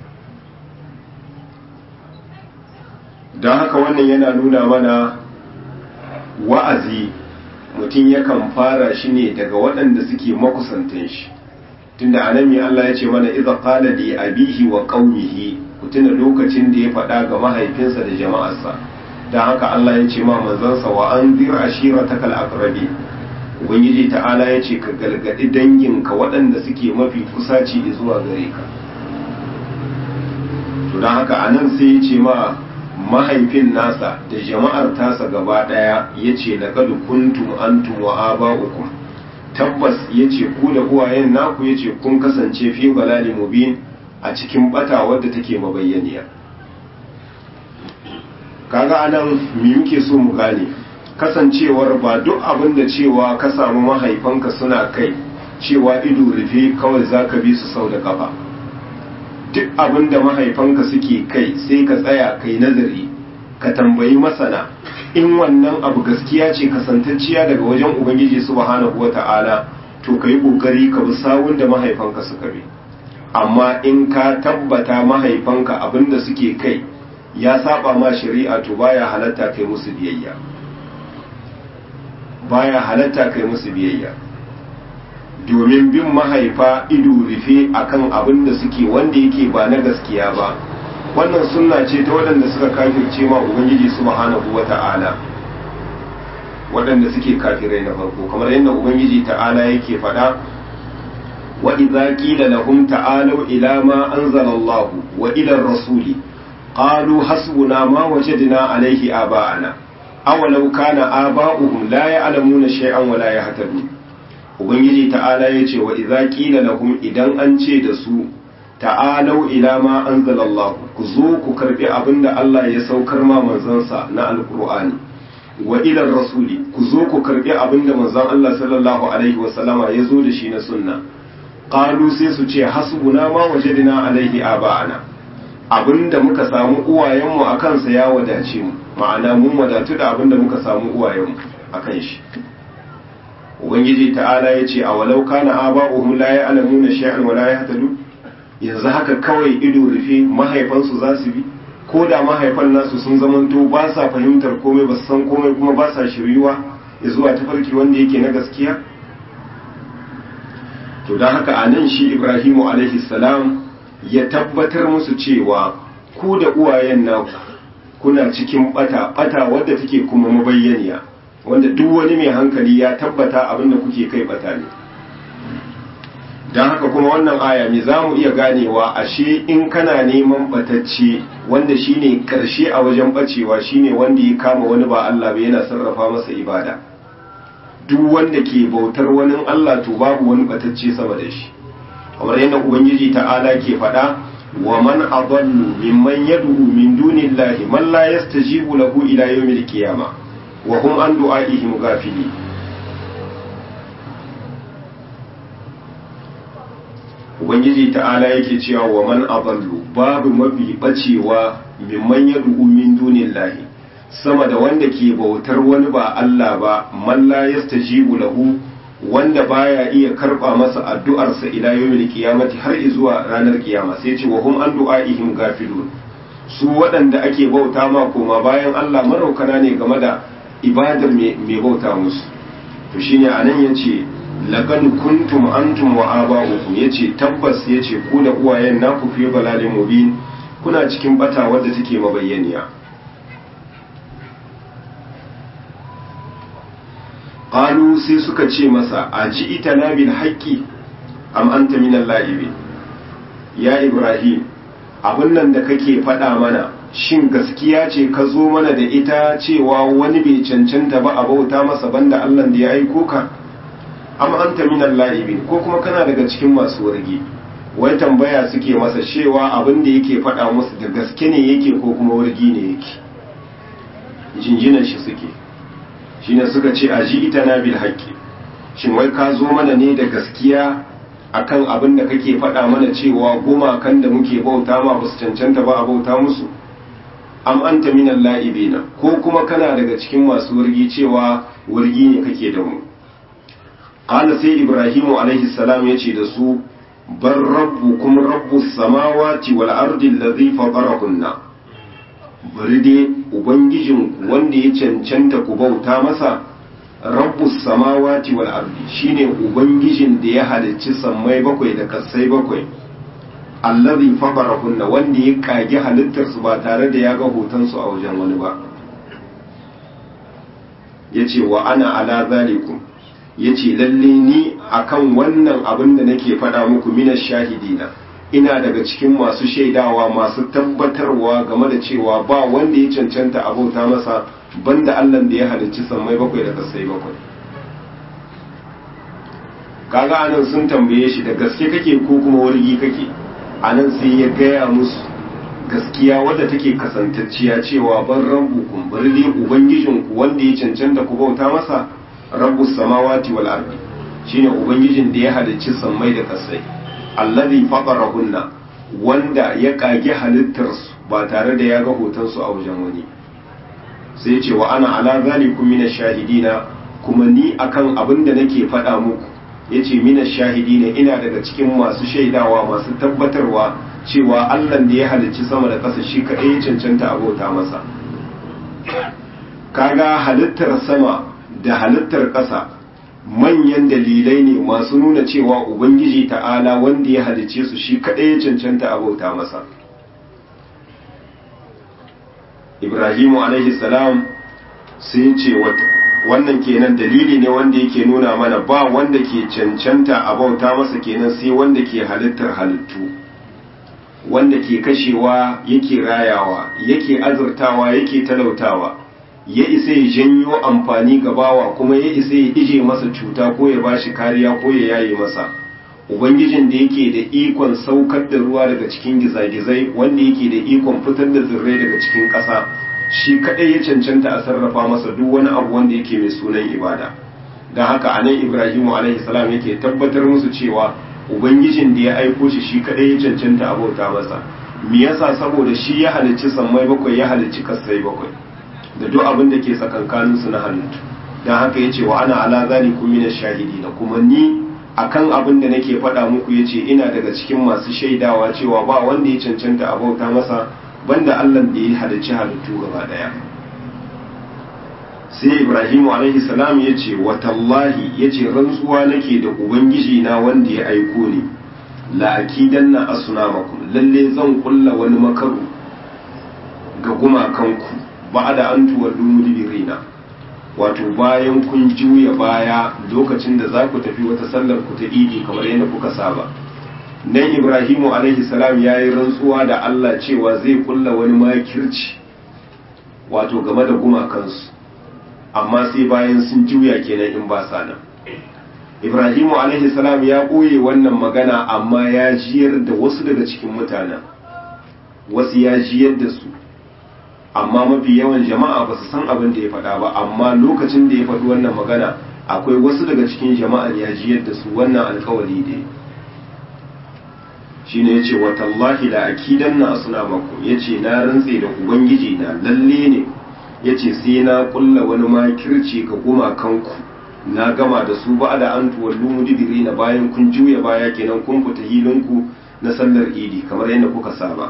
Don haka wannan yana nuna mana wa'azi mutum yakan fara shi ne daga waɗanda suke makusantan shi, tunda anami Allah ya ce mana idza qala li abihi wa qaumihi, ku tuna lokacin da ya faɗa ga mahaifinsa da jama'arsa. don haka Allah ya ce ma manzansa wa anzir ashiratakal aqrabi, ubangiji ta'ala ya ce ka galgadi danginka waɗanda suke mafi kusaci zuwa gare ka. to don haka anan sai ya ce ma mahaifin nasa da jama'ar tasa gaba daya yace laqad kuntum antum wa aba'ukum, tabbas yace ku da uwayen naku yace kun kasance fi balali mubin, a cikin bata wadda take mabayyaniya. kaga anan me muke so mu gane, kasancewar ba duk abin da cewa ka samu mahaifanka suna kai cewa ido rufe kawai zaka bi su sau da kafa. duk abin da mahaifanka suke kai sai ka tsaya kai nazari ka tambayi masana, in wannan abu gaskiya ce kasantacciya daga wajen ubangiji subhanahu wata'ala to kai kokari ka bi sawun da mahaifanka suka bi. amma in ka tabbata mahaifanka abin da suke kai ya saba ma shari'a to baya halatta kai musu biyayya, baya halatta kai musu biyayya. domin bin mahaifa ido rufe akan abin da suke wanda yake ba na gaskiya ba, wannan sunna ce ta waɗanda suka kafirce ma ubangiji subhanahu wata'ala, waɗanda suke kafirai na farko, kamar yadda ubangiji ta'ala yake faɗa wa idza qila lahum ta'alu ila ma anzala Allah wa ila ar-rasuli qalu hasbuna ma wajadna alayhi aba'ana awalau kana aba'uhum la ya'lamuna shay'an wa la yahtadun. ubangiji ta'ala ya ce wa idza qila lahum, idan an ce da su ta'alau ila ma anzalallahu, ku zo ku karbi abinda Allah ya saukar ma manzansa na alqur'ani, wa ila rasuli, ku zo ku karbi abinda manzon Allah sallallahu alaihi wa sallama ya zo da shi na sunna, qalu sai su ce hasbuna ma wajadna alaihi aba'ana, abinda muka samu uwayenmu akan sa ya wadace mu, ma'ana mun wadatu da abinda muka samu uwayenmu akan shi. ubangiji ta'ala ya ce a walau kana aba'uhum la ya'lamuna shay'an wa la yahtadun, yanzu haka kawai ido rufe mahaifansu za su bi, ko da mahaifan nasu sun zamanto ba sa fahimtar komai, ba su san komai, kuma ba sa shiryuwa ya zuwa tafarki wanda yake na gaskiya. to don haka a nan shi Ibrahimu alaihi salam ya tabbatar musu cewa ku da uwayen naku kuna cikin bata bata wadda take kuma mabayyaniya, wanda duk wani mai hankali ya tabbata abin da kuke kai bata ne. don haka kuma wannan aya me za mu iya ganewa, ashe in kana neman batacce wanda shine karshe a wajen bacewa shine wanda ya kama wani ba Allah ba yana sarrafa masa ibada. duk wanda ke bautar wani Allah to babu wani batacce sama da shi, kamar yadda ubangiji ta'ala ke faɗa wa man adallu mimman yad'u min dunillahi man la yastajibu lahu ila yawmil qiyamah wa hum an du'a'ihim ghafilin. ubangiji ta'ala yake cewa wa man adallu, babu mafi bacewa mimman yad'u min dunillahi, sama da wanda ke bautar wani ba Allah ba, man la yastajibu lahu, wanda baya iya karba masa addu'arsa ila yawmil qiyamati, har zuwa ranar kiyama. sai ce wa hum an du'a'ihim ghafilun, su waɗanda ake bauta ma koma bayan Allah maraukana ne game da ibadar mai bauta musu. to shine anan yace laqad kuntum antum wa aba'ukum, yace tabbas yace ku da uwayen naku fi balalin mubin, kuna cikin bata wadda take mabayyaniya. qalu sai suka ce masa aji itana bil haqqi am anta minal la'ibin, ya Ibrahim abin nan da kake faɗa mana shin gaskiya ce ka zo mana da ita cewa wani bai cancanta ba a bauta masa banda Allah da ya aiko ka, am anta minal la'ibin, ko kuma kana daga cikin masu wargi. wai tambaya suke masa cewa abin da yake faɗa musu da gaske ne yake ko kuma wargi ne yake, jinjinan shi suke. shine suka ce aji ita na bil haqqi, shin wai ka zo mana ne da gaskiya akan abin da kake faɗa mana cewa gumakan da muke bauta ma ba su cancanta ba a bauta musu am anta minal la'ibina ko kuma kana daga cikin masu wargi cewa wargi ne kake da mu qala sai ibrahimu alaihi salam yace da su bar rabbukum rabbus samawati wal ardi allazi fatarahunna bari dai ubangijin wanda ya cancanta ku bauta masa rabbus samawati wal ardi shine ubangijin da ya halicci sammai bakwai da kasai bakwai allazi fatarahunna wanda ya kage halittar su ba tare da ya ga hoton su a wajen wani ba yace wa ana ala zalikum yace lalle ni akan wannan abin da nake faɗa muku mina shahidina ina daga cikin masu shaidawa masu tabbatarwa game da cewa ba wanda ya cancanta abota masa banda Allah da ya halicci sammai bakwai da kasai bakwai kaga anan sun tambaye shi da gaske kake ko kuma wargi kake anan sai ya gaya musu gaskiya wadda take kasantacciya cewa ban rabbukum barli ubangijinku wanda ya cancanta ku bauta masa rabbus samawati wal ardi shine ubangijin da ya halicci sammai da kasai allazi fatarahunna wanda ya kage halittar su ba tare da ya ga hoton su a wajen wani sai ce wa ana ala zalikum minash shahidina kuma ni akan abin da nake faɗa muku yace minash shahidina ina daga cikin masu shaidawa masu tabbatarwa cewa Allah da ya halicci sama da ƙasa shi kaɗai ya cancanta abota masa kaga halittar sama da halittar ƙasa manyan dalilai ne masu nuna cewa ubangiji ta'ala wanda ya halicce su shi kaɗai ya cancanta abota masa ibrahimu alaihi salam sai ce wannan kenan dalili ne wanda yake nuna mana ba wanda ke cancanta abauta masa kenan sai wanda ke halittar halittu wanda ke kashewa yake rayawa yake azurtawa yake talautawa ya isa ya janyo amfani ga bawa kuma ya isa ya ije masa cuta ko ya bashi kariya ko ya yaye masa ubangijin da yake da ikon saukar da ruwa daga cikin gizagizai wanda yake da ikon fitar da tsirrai daga cikin ƙasa shi kadai ya cancanta a sarrafa masa duk wani abu wanda yake mai sunan ibada don haka anan ibrahimu alaihi salam yake tabbatar musu cewa ubangijin da ya aiko shi shi kadai ya cancanta a bauta masa me yasa saboda shi ya halicci sammai bakwai ya halicci kasai bakwai da duk abin da ke tsakankanin su na halittu don haka yace wa ana ala zalikum minash shahidina kuma ni akan abin da nake faɗa muku yace ina daga cikin masu shaidawa cewa ba wanda ya cancanta a bauta masa banda Allah da ya halicci halittu gaba daya sai Ibrahimu alaihi salam yace wa tallahi yace rantsuwa nake da ubangiji na wanda ya aiko ni la akidanna asnamakum lalle zan kulla wani makaru ga gumakanku ba'da an tuwallu mudbirina wato bayan kun juya baya lokacin da za ku tafi wata sallar ku ta idi kamar yadda kuka saba nan Ibrahimu alaihi salam yayi rantsuwa da Allah cewa zai kulla wani makirci wato game da gumakansu amma sai bayan sun juya kenan in ba sa nan Ibrahimu alaihi salam ya ɓoye wannan magana amma ya jiyar da wasu daga cikin mutanen wasu ya jiyar da su amma mafi yawan jama'a ba su san abin da ya faɗa ba amma lokacin da ya faɗi wannan magana akwai wasu daga cikin jama'a ya jiyar da su wannan alkawari da shi ne ya ce watallahi la akidan na asuna maku ya ce na rantse da ubangiji na lalle ne ya ce sai na kulla wani makirci ga gumakanku na gama da su ba da an tuwallu mudibiri na bayan kun juya baya kenan kun fita hilinku na sallar idi kamar yadda kuka saba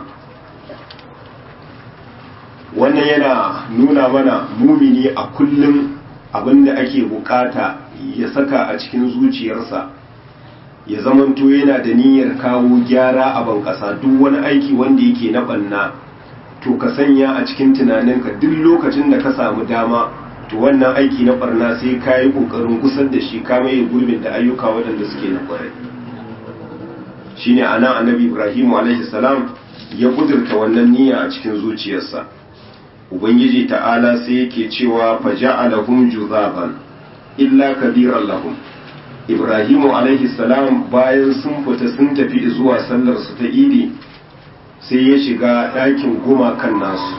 wannan yana nuna mana mumini a kullum abinda ake bukata ya saka a cikin zuciyarsa ya zamanto yana da niyyar kawo gyara a ban kasa duk wani aiki wanda yake na banna to ka sanya a cikin tunaninka duk lokacin da ka samu dama to wannan aiki na barna sai ka yi kokarin gusar da shi ka mai gurbin da ayyuka waɗanda suke na kwarai shine anan annabi Ibrahim alaihi salam ya kudurta wannan niyya a cikin zuciyarsa ubangiji ta'ala sai yake cewa faja'alahum juzaban illa kabiran lahum Ibrahimu alaihi salam bayan sun fita sun tafi zuwa sallar su ta idi sai ya shiga ɗakin gumakan nasu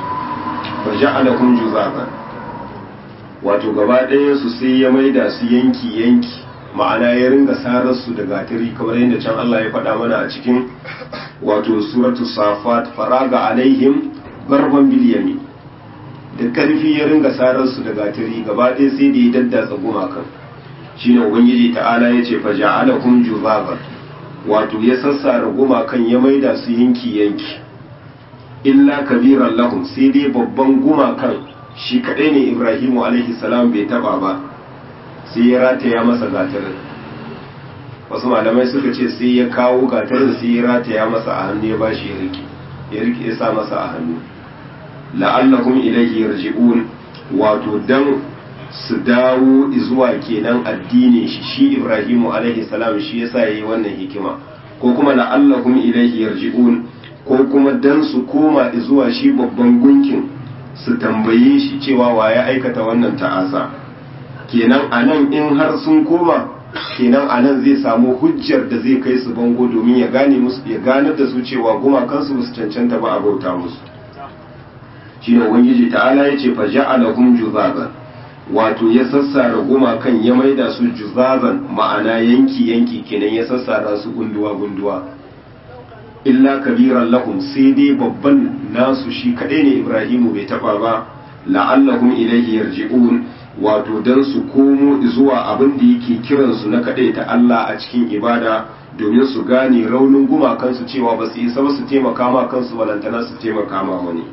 faja'alahum juzaban wato gaba ɗaya su sai ya maida su yanki yanki ma'ana ya ringa sararsu da gatari kamar yadda can Allah ya faɗa mana a cikin wato suratu safat faraga alaihim garban biliyami da karfi ya ringa sararsu da gatari gaba ɗaya sai da ya daddatsa gumakan shine ubangiji ta'ala ya ce faja'alakum juzaban wato ya sassara gumakan ya maida su yanki yanki illa kabiran lahum sai dai babban gumakan shi kadai ne Ibrahimu alaihi salam bai taba ba sai ya rataya masa gatarin wasu malamai suka ce sai ya kawo gatarin sai ya rataya masa a hannu ya bashi ya rike ya rike ya sa masa a hannu la'allakum ilayhi yarji'un wato dan su dawo zuwa kenan addinin shi shi Ibrahimu alaihi salam shi yasa yayi wannan hikima ko kuma la'allakum ilayhi yarji'un ko kuma dan su koma zuwa shi babban gunkin su tambaye shi cewa wa ya aikata wannan ta'asa kenan anan in har sun koma kenan anan zai samu hujjar da zai kai su bango domin ya gane musu ya ganar da su cewa gumakansu su cancanta ba a bauta musu shine ubangiji ta'ala yace fa ja'alahum juzaban wato ya sassara gumakan ya maida su juzazan ma'ana yanki yanki kenan ya sassara su gunduwa gunduwa illa kabiran lahum sai dai babban nasu shi kadai ne Ibrahimu bai taba ba la'allahum ilayhi yarji'un wato dan su komo zuwa abin da yake kiran su na kadai ta Allah a cikin ibada domin su gane raunin gumakan su cewa ba su isa ba su taimaka ma kansu balantana su taimaka ma wani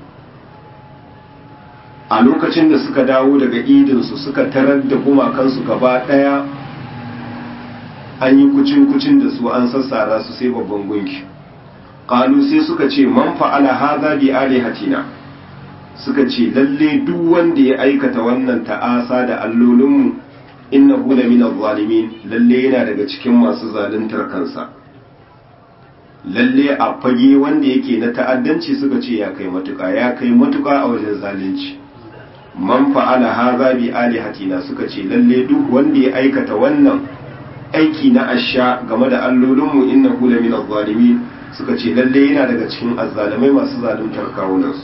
a lokacin da suka dawo daga idinsu suka tarar da gumakansu gaba ɗaya an yi kucin-kucin da su an sassara su sai babban gunki ƙalu sai suka ce man fa'ala haza bi alihatina suka ce lalle duk wanda ya aikata wannan ta'asa da allolinmu innahu la min adh-dhalimin lalle yana daga cikin masu zaluntar kansa lalle a fage wanda yake na ta'addanci suka ce ya kai matuƙa ya kai matuƙa a wajen zalunci man fa'ala hadha bi alihatina suka ce lalle duk wanda ya aikata wannan aiki na asha game da allolinmu innahu la min adh-dhalimin suka ce lalle yana daga cikin azzalimai masu zaluntar kawunansu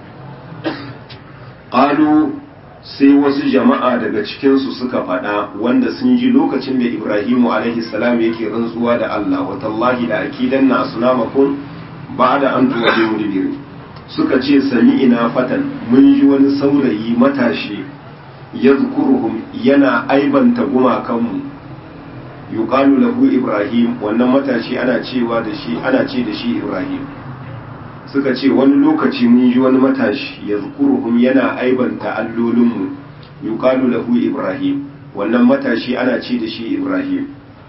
qalu sai wasu jama'a daga cikin su suka faɗa wanda sun ji lokacin da Ibrahimu alaihi salam yake rantsuwa da Allah wa tallahi la akidanna asnamakum ba'da an tuwallu mudbirin suka ce sami ina fatan mun ji wani saurayi matashi ya zukuruhum yana aibanta gumakanmu yuqalu lahu ibrahim wannan matashi ana cewa da shi ana ce da shi ibrahim suka ce wani lokaci mun ji wani matashi ya zukuruhum yana aibanta allolinmu yuqalu lahu ibrahim wannan matashi ana ce da shi ibrahim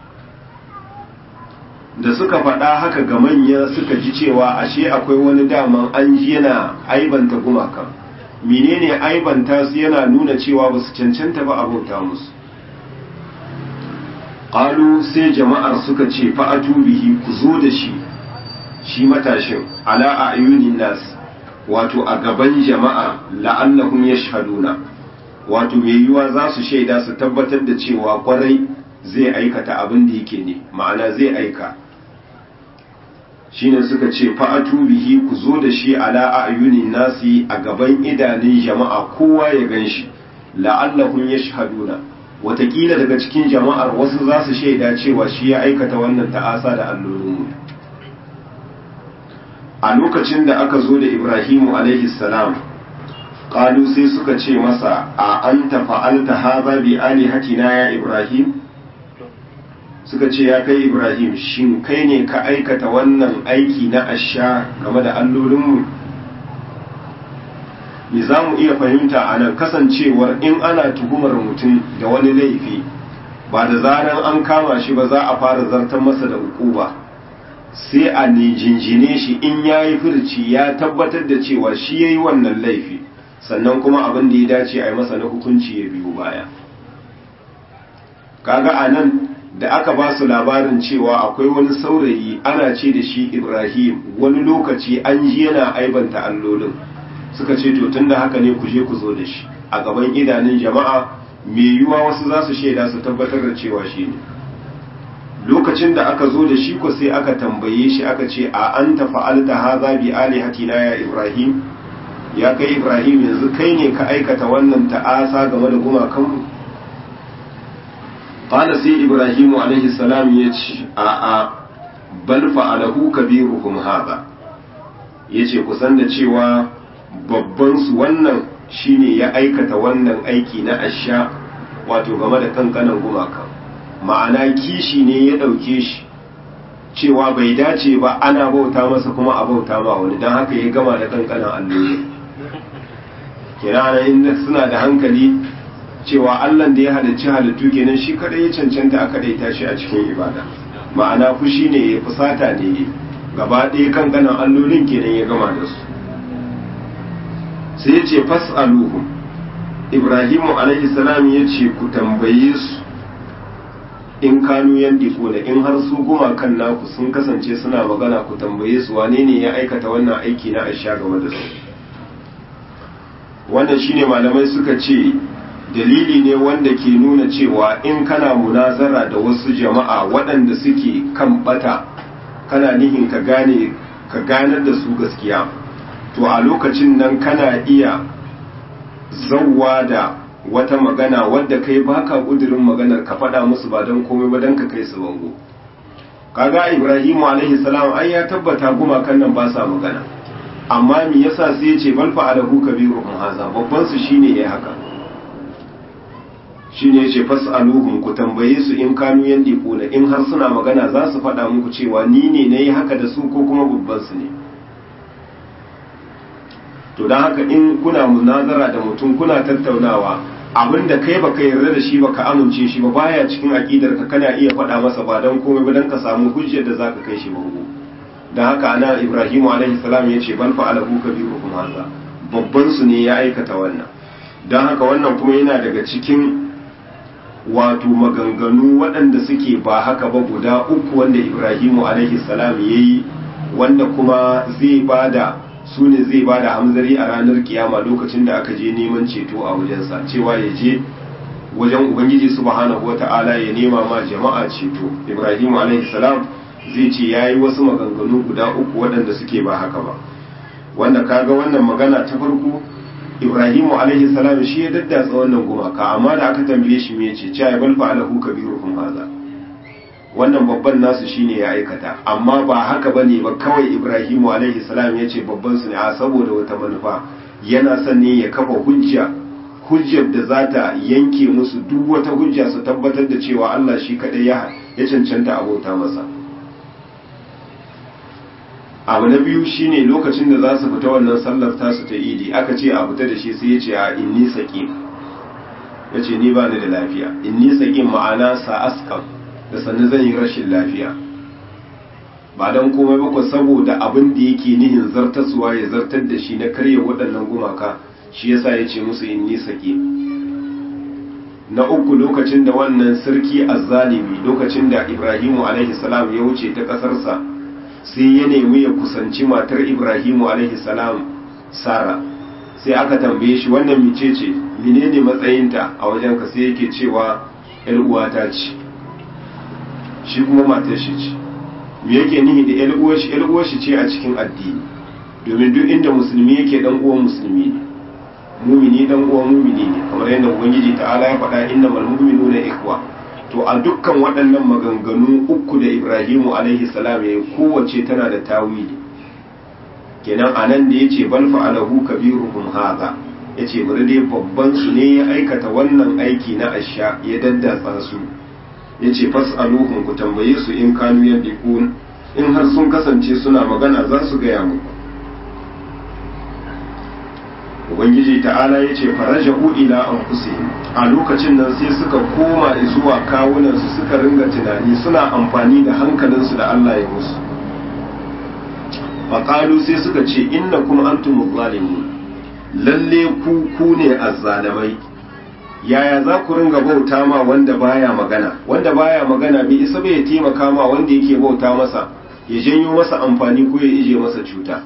da suka faɗa haka ga manya suka ji cewa ashe akwai wani daman an ji yana aibanta gumakan menene aibanta su yana nuna cewa ba su cancanta ba a bauta musu qalu sai jama'ar suka ce fa'atu bihi ku zo da shi shi matashin ala ayunin nas wato a gaban jama'a la'allahum yashhaduna wato mai yiwa za su shaida su tabbatar da cewa kwarai zai aikata abin da yake ne ma'ana zai aika shine suka ce fa'atu bihi ku zo da shi ala ayunin nasi a gaban idanun jama'a kowa ya ganshi la'allahum yashhaduna watakila daga cikin jama'ar wasu za su shaida cewa shi ya aikata wannan ta'asa da allolinmu a lokacin da aka zo da Ibrahimu alaihi salam qalu sai suka ce masa a anta fa'alta hadha bi alihatina ya Ibrahim suka ce ya kai Ibrahim shin kai ne ka aikata wannan aiki na asha game da allolinmu me za mu iya fahimta a nan kasancewar in ana tuhumar mutum da wani laifi ba da zaran an kama shi ba za a fara zartar masa da hukuma sai a ne jinjine shi in ya yi furci ya tabbatar da cewa shi ya yi wannan laifi sannan kuma abin da ya dace a yi masa na hukunci ya biyo baya kaga a nan da aka ba su labarin cewa akwai wani saurayi ana ce da shi Ibrahim wani lokaci an ji yana aibanta allolin suka ce to tunda haka ne ku je ku zo da shi a gaban idanun jama'a mai yiwuwa wasu za su shaida su tabbatar da cewa shi ne lokacin da aka zo da shi ko sai aka tambaye shi aka ce a anta fa'alta hadha bi alihatina ya Ibrahim ya kai Ibrahim yanzu kai ne ka aikata wannan ta'asa game da gumakanmu qala sai ibrahimu alaihi salam ya ce a a bal fa'alahu kabiruhum hadha yace kusan da cewa babban su wannan shine ya aikata wannan aiki na asha wato game da kankanan gumaka ma'ana kishi ne ya dauke shi cewa bai dace ba ana bauta masa kuma a bauta ma wani don haka ya gama da kankanan alloli kirana inda suna da hankali cewa allan da ya halicci halittu kenan shi kadai ya cancanta aka daita shi a cikin ibada ma'ana fushi ne ya fusata ne gaba ɗaya kankanan allolin kenan ya gama da su sai ya ce fas'aluhum ibrahimu alaihi salam ya ce ku tambaye su in kanu yandiku da in har su gumakan naku sun kasance suna magana ku tambaye su wane ne ya aikata wannan aiki na aisha game da su wannan shine malamai suka ce dalili ne wanda ke nuna cewa in kana munazara da wasu jama'a waɗanda suke kan bata kana nihin ka gane ka ganar da su gaskiya to a lokacin nan kana iya zawwa da wata magana wadda kai baka kudirin maganar ka faɗa musu ba don komai ba don ka kai su bango kaga ibrahimu alaihi salam ai ya tabbata gumakan nan ba sa magana amma me yasa sai ya ce bal fa'alahu kabiruhum haza babban su shine yayi haka shine yace fas'aluhum ku tambaye su in kanu yandiquna in har suna magana za su faɗa muku cewa ni ne nayi haka da su ko kuma babban su ne to dan haka in kuna munazara da mutum kuna tattaunawa abinda kai baka yarda da shi baka amince shi ba baya cikin aqidar ka kana iya faɗa masa ba dan komai ba dan ka samu hujjar da zaka kai shi bango dan haka ana Ibrahimu alaihi salam yace bal fa'alahu kabiruhum hadha babban su ne ya aikata wannan dan haka wannan kuma yana daga cikin wato maganganu waɗanda suke ba haka ba guda uku wanda Ibrahimu alaihi salam yayi wanda kuma zai bada su ne zai ba da hamzari a ranar kiyama lokacin da aka je neman ceto a wajensa cewa ya je wajen ubangiji subhanahu wata'ala ya nema ma jama'a ceto ibrahimu alaihi salam zai ce ya yi wasu maganganu guda uku waɗanda suke ba haka ba wanda kaga wannan magana ta farko ibrahimu alaihi salam shi ya daddatsa wannan gumaka amma da aka tambaye shi me yace cewa bal fa'alahu kabiruhum hadha wannan babban nasu shine ya aikata amma ba haka bane ba kawai Ibrahimu alaihi salam yace babban su ne a saboda wata manufa yana son ne ya kafa hujja hujjar da za ta yanke musu duk wata hujja su tabbatar da cewa Allah shi kadai ya ya cancanta abota masa abu na biyu shine lokacin da za su fita wannan sallar tasu ta idi aka ce a fita da shi sai ya ce a inni saqim yace ni ba ni da lafiya inni saqim ma'ana sa askam da sannu zan yi rashin lafiya ba don komai ba saboda abin da yake nihin zartaswa ya zartar da shi na karya waɗannan gumaka shi yasa ya ce musu in nisa ke na uku lokacin da wannan sarki azzalimi lokacin da ibrahimu alaihi salam ya wuce ta ƙasarsa sai ya nemi ya kusanci matar ibrahimu alaihi salam sara sai aka tambaye shi wannan mice ce menene matsayinta a wajen ka sai yake cewa yar uwata ce shi kuma matar shi ce me yake nihi da yar uwar shi yar uwar shi ce a cikin addini domin duk inda musulmi yake dan uwan musulmi ne mumini dan uwan mumini ne kamar yadda ubangiji ta'ala ya faɗa innamal mu'minuna ikhwa to a dukkan waɗannan maganganu uku da Ibrahimu alaihi salam ya kowace tana da tawili kenan anan da yace bal fa'alahu kabiruhum hadha yace bari dai babban su ne ya aikata wannan aiki na asha ya daddatsa su yace fas'aluhum ku tambaye su in kanu yadikun in har sun kasance suna magana za su gaya muku ubangiji ta'ala yace farajahu ila anfusihim a lokacin nan sai suka koma zuwa kawunan su suka ringa tunani suna amfani da hankalinsu da Allah ya musu faqalu sai suka ce innakum antumuz zalimun lalle ku ku ne azzalamai yaya za ku ringa bauta ma wanda baya magana wanda baya magana bai isa bai taimaka ma wanda yake bauta masa ya janyo masa amfani ko ya ije masa cuta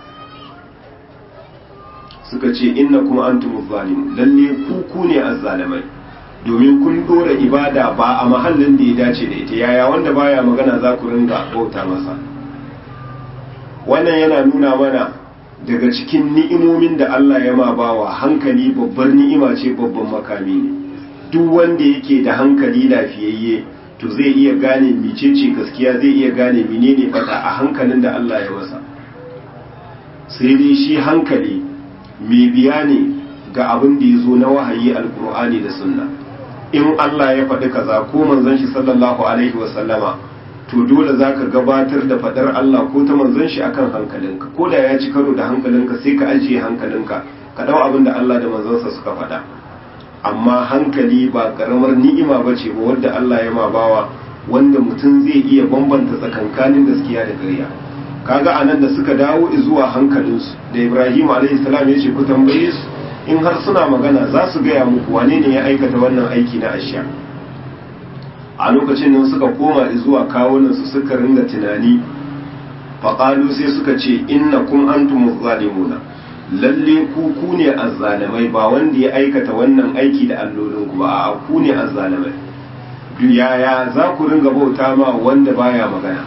suka ce innakum antumuz zalimun lalle ku ku ne azzalamai domin kun dora ibada ba a mahallin da ya dace da ita yaya wanda baya magana za ku ringa bauta masa wannan yana nuna mana daga cikin ni'imomin da Allah ya ma bawa hankali babbar ni'ima ce babban makami ne duk wanda yake da hankali lafiyayye to zai iya gane mecece gaskiya, zai iya gane menene bata a hankalin da Allah ya masa. sai dai shi hankali mai biya ne ga abin da ya zo na wahayi alkur'ani da sunna. In Allah ya faɗi kaza ko manzon shi sallallahu alaihi wasallama, to dole za ka gabatar da faɗar Allah ko ta manzon shi akan hankalinka, ko da ya ci karo da hankalinka sai ka ajiye hankalinka ka ɗau abin da Allah da manzonsa suka faɗa. Amma hankali ba ƙaramar ni'ima ba ce ba wadda Allah ya ma bawa, wanda mutum zai iya bambanta tsakankanin gaskiya da ƙarya. Kaga anan da suka dawo zuwa hankalinsu da Ibrahim alaihi salam ya ce ku tambaye su in har suna magana za su gaya muku wane ne ya aikata wannan aiki na asha. A lokacin nan suka koma zuwa kawunansu suka ringa tunani, faƙalu sai suka ce innakum antumuz zalimuna, lalle ku ku ne azzalamai, ba wanda ya aikata wannan aiki da allolinku ba, a ku ne azzalamai. Yaya za ku ringa bauta ma wanda baya magana?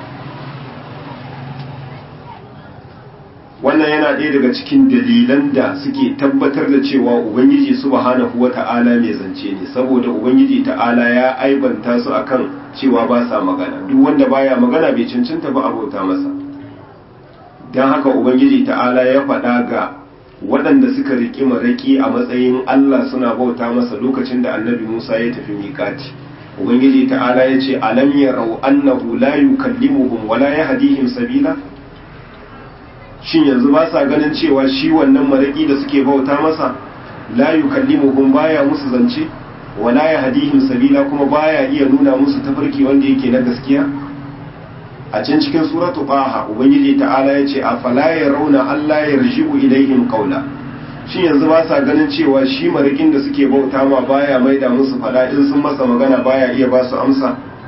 Wannan yana ɗaya daga cikin dalilan da suke tabbatar da cewa Ubangiji subhanahu wata'ala mai zance ne, saboda Ubangiji ta'ala ya aibanta su akan cewa ba sa magana. Duk wanda baya magana bai cancanta ba a bauta masa. Don haka Ubangiji ta'ala ya faɗa ga waɗanda suka riƙi maraƙi a matsayin Allah suna bauta masa lokacin da Annabi Musa ya tafi miƙati. Ubangiji ta'ala ya ce alam yarau annahu la yukallimuhum wa la yahdihim sabila. Shin yanzu ba sa ganin cewa shi wannan maraki da suke bauta masa la yukallimuhum baya musu zance wala yahdihim sabila, kuma baya iya nuna musu tafarki wanda yake na gaskiya? A can cikin suratu Taha Ubangiji ta'ala ya ce afala yarawna alla yarji'u ilaihim qawla. Shin yanzu ba sa ganin cewa shi marakin da suke bauta ma baya maida musu fada, in sun masa magana baya iya ba su amsa?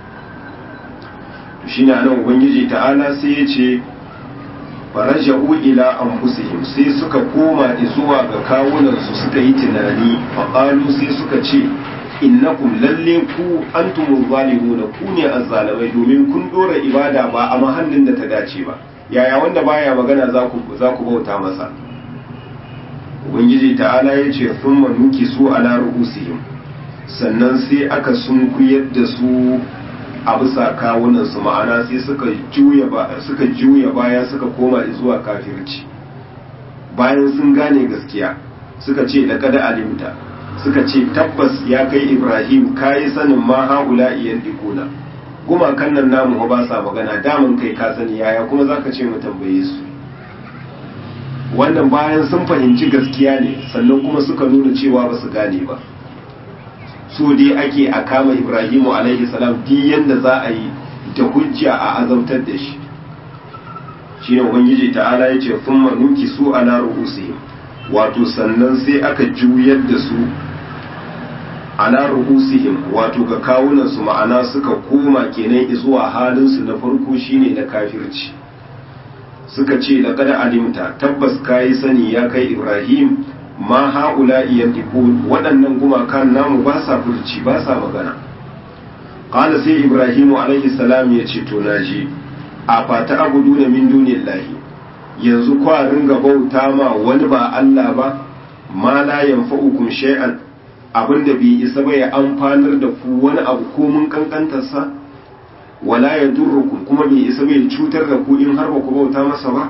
To shine anan Ubangiji ta'ala sai ya ce faraja'u ila anfusihim, sai suka koma zuwa ga kawunansu suka yi tunani, faqalu sai suka ce innakum lalle ku antumuz zalimuna, ku ne azzalamai domin kun dora ibada ba a mahallin da ta dace ba. Yaya wanda baya magana za ku za ku bauta masa? Ubangiji ta'ala ya ce thumma nukisu ala ru'usihim, sannan sai aka sunkuyar da su a bisa kawunansu, ma'ana sai suka juya suka juya baya suka koma zuwa kafirci. Bayan sun gane gaskiya suka ce laqad alimta, suka ce tabbas ya kai Ibrahim kayi sanin ma haula iyan dikuna, gumakan nan namu ba sa magana, daman kai ka sani, yaya kuma zaka ce mu tambaye su? Wannan bayan sun fahimci gaskiya ne, sannan kuma suka nuna cewa ba su gane ba. So dai ake a kama Ibrahimu alaihi salam duk yanda za a yi da hujja a azabtar da shi. Shi ne Ubangiji ta'ala ya ce thumma nukisu ala ru'usihim, wato sannan sai aka juyar da su ala ru'usihim, wato ga kawunansu, ma'ana suka koma kenan zuwa halinsu na farko shine na kafirci. Suka ce laqad alimta, tabbas kayi sani ya kai Ibrahim ma haula yantiqun, waɗannan gumakan namu ba sa furci ba sa magana. Qala sai Ibrahimu alaihi salam ya ce to naji, a fata abuduna min dunillahi, yanzu kwa ringa bauta ma wani ba Allah ba, ma la yanfa'ukum shay'an, abinda bai isa ba ya amfanar da ku wani abu ko mun kankantarsa, wala yadurrukum, kuma bai isa ba ya cutar da ku in har ba ku bauta masa ba.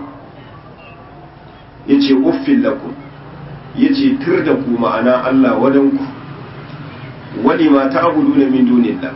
Yace uffil lakum, yace tir da ku, ma'ana Allah wadanku, wani ma ta'buduna min dunillah,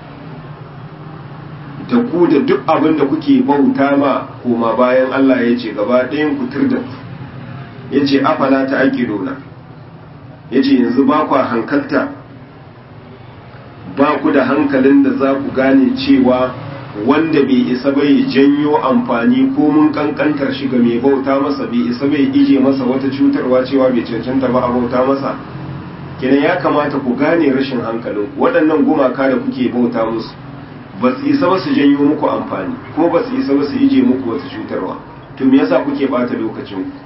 da ku da duk abin da kuke bauta ma koma bayan Allah, yace gaba ɗayan ku tir da ku. Yace afala ta'qiluna, yace yanzu ba ku hankalta, ba ku da hankalin da za ku gane cewa wanda bai isa bai janyo amfani ko mun kankantar shi ga mai bauta masa, bai isa bai ije masa wata cutarwa cewa bai cancanta ba a bauta masa? Kenan ya kamata ku gane rashin hankalin. Waɗannan gumaka da kuke bauta musu ba su isa ba su janyo muku amfani, ko ba su isa ba su ije muku wata cutarwa, to me yasa kuke bata lokacin ku?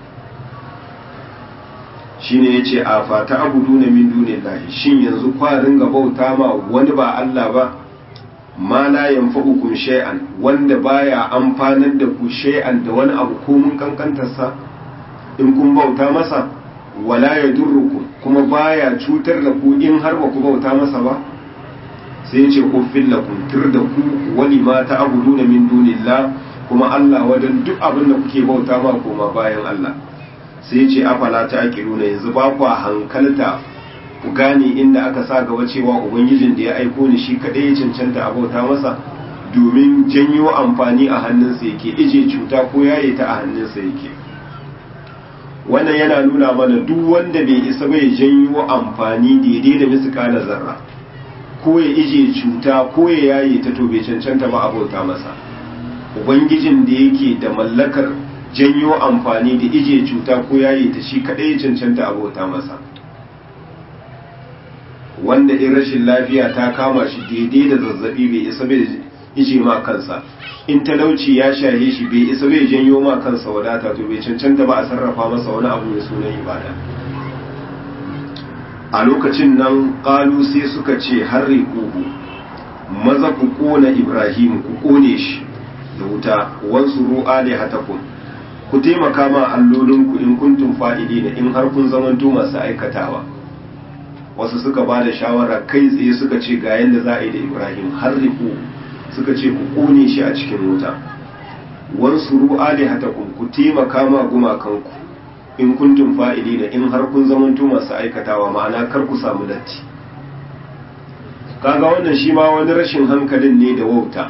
Shine yace a fata abuduna min dunillahi, shin yanzu kwa ringa bauta ma wani ba Allah ba, ma la yanfa'ukum shay'an, wanda baya amfanar da ku shay'an da wani abu ko mun kankantarsa in kun bauta masa, wala yadurrukum, kuma baya cutar da ku in har ba ku bauta masa ba sai ya ce uffil lakum tur da ku wali ma ta'buduna min dunillah kuma Allah wadan duk abin da kuke bauta ma koma bayan Allah sai ya ce afala ta'qiluna yanzu ba ku hankalta ku gane inda aka sa gaba cewa ubangijin da ya aiko ni shi kadai ya cancanta a bauta masa domin janyo amfani a hannunsa yake ije cuta ko yaye ta a hannunsa yake wannan yana nuna mana duk wanda bai isa bai janyo amfani daidai da misƙala zarra ko ya ije cuta ko ya yaye ta to bai cancanta ba a bauta masa ubangijin da yake da mallakar janyo amfani da ije cuta ko yaye ta shi kadai ya cancanta a bauta masa wanda in rashin lafiya ta kama shi daidai da zazzabi bai isa bai ije ma kansa in talauci ya shaye shi bai isa bai janyo ma kansa wadata to bai cancanta ba a sarrafa masa wani abu mai sunan ibada a lokacin nan ƙalu sai suka ce harri kuhu maza ku ƙona ibrahim ku ƙone shi da wuta wansu ru'a ne hatakun ku taimaka ma allolinku in kuntum fa'ilina in har kun zamanto masu aikatawa wasu suka ba da shawara kai tsaye suka ce ga yadda za a yi da ibrahim harri kuhu suka ce ku ƙone shi a cikin wuta wansu ru'a ne hatakun ku taimaka ma gumakanku in kuntum fa'ilina in har kun zamanto masu aikatawa ma'ana kar ku samu latti kaga wannan shi ma wani rashin hankalin ne da wauta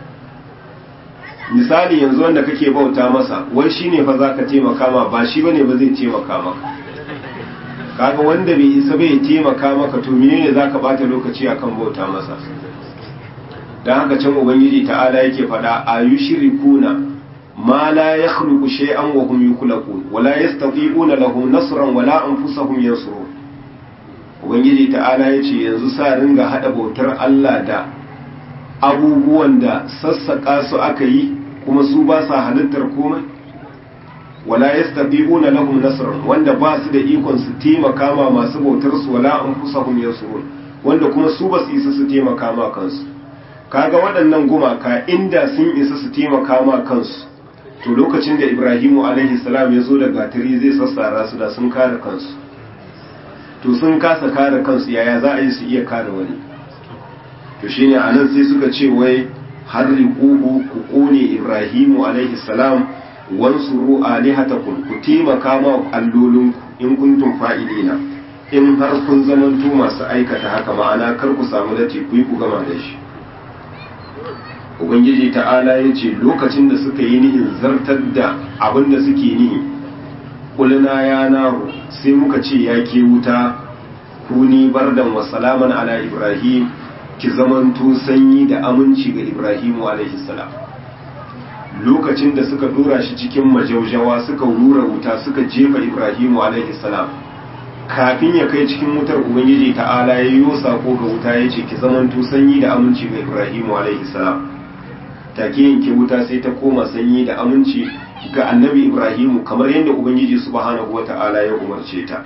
misali yanzu wanda kake bauta masa wai shine fa zaka taimaka ma ba shi bane ba zai taimaka maka kaga wanda bai isa bai taimaka maka to menene zaka bata lokaci akan bauta masa dan haka can ubangiji ta'ala yake fada ayushirikuna ma la yakhluqu shay'an wa hum yukhlaqun wa la yastati'una lahum nasran wa la anfusahum yansurun ubangiji ta'ala yace yanzu sa ringa hada bautar Allah da abubuwan da sassaka su aka yi kuma su ba sa halittar komai wa la yastati'una lahum nasran wanda ba su da ikon su taimaka ma masu bautar su wa la anfusahum yansurun wanda kuma su ba su isa su taimaka ma kansu kaga waɗannan gumaka inda sun isa su taimaka ma kansu to lokacin da Ibrahimu alaihi salam ya zo da gatari zai sassara su da sun kare kansu to sun kasa kare kansu yaya za a yi su iya kare wani to shine anan sai suka ce wai harriquhu ku kone Ibrahimu alaihi salam wansuru alihatakum ku taimaka ma allolinku in kuntum fa'ilina in har kun zamanto masu aikata haka ma'ana kar ku samu lati ku yi ku gama da shi ubangiji ta'ala ya ce lokacin da suka yi nihin zartar da abin da suke nihi ƙulina ya naru sai muka ce ya ke wuta kuni bardan wa salaman ala ibrahim ki zamanto sanyi da aminci ga ibrahimu alaihi salam lokacin da suka dora shi cikin majaujawa suka rura wuta suka jefa ibrahimu alaihi salam kafin ya kai cikin wutar ubangiji ta'ala ya yi sako ga wuta ya ce ki zamanto sanyi da aminci ga ibrahimu alaihi salam take yanke wuta sai ta koma sanyi da aminci ga annabi ibrahimu kamar yadda ubangiji subhanahu wata'ala ya umarce ta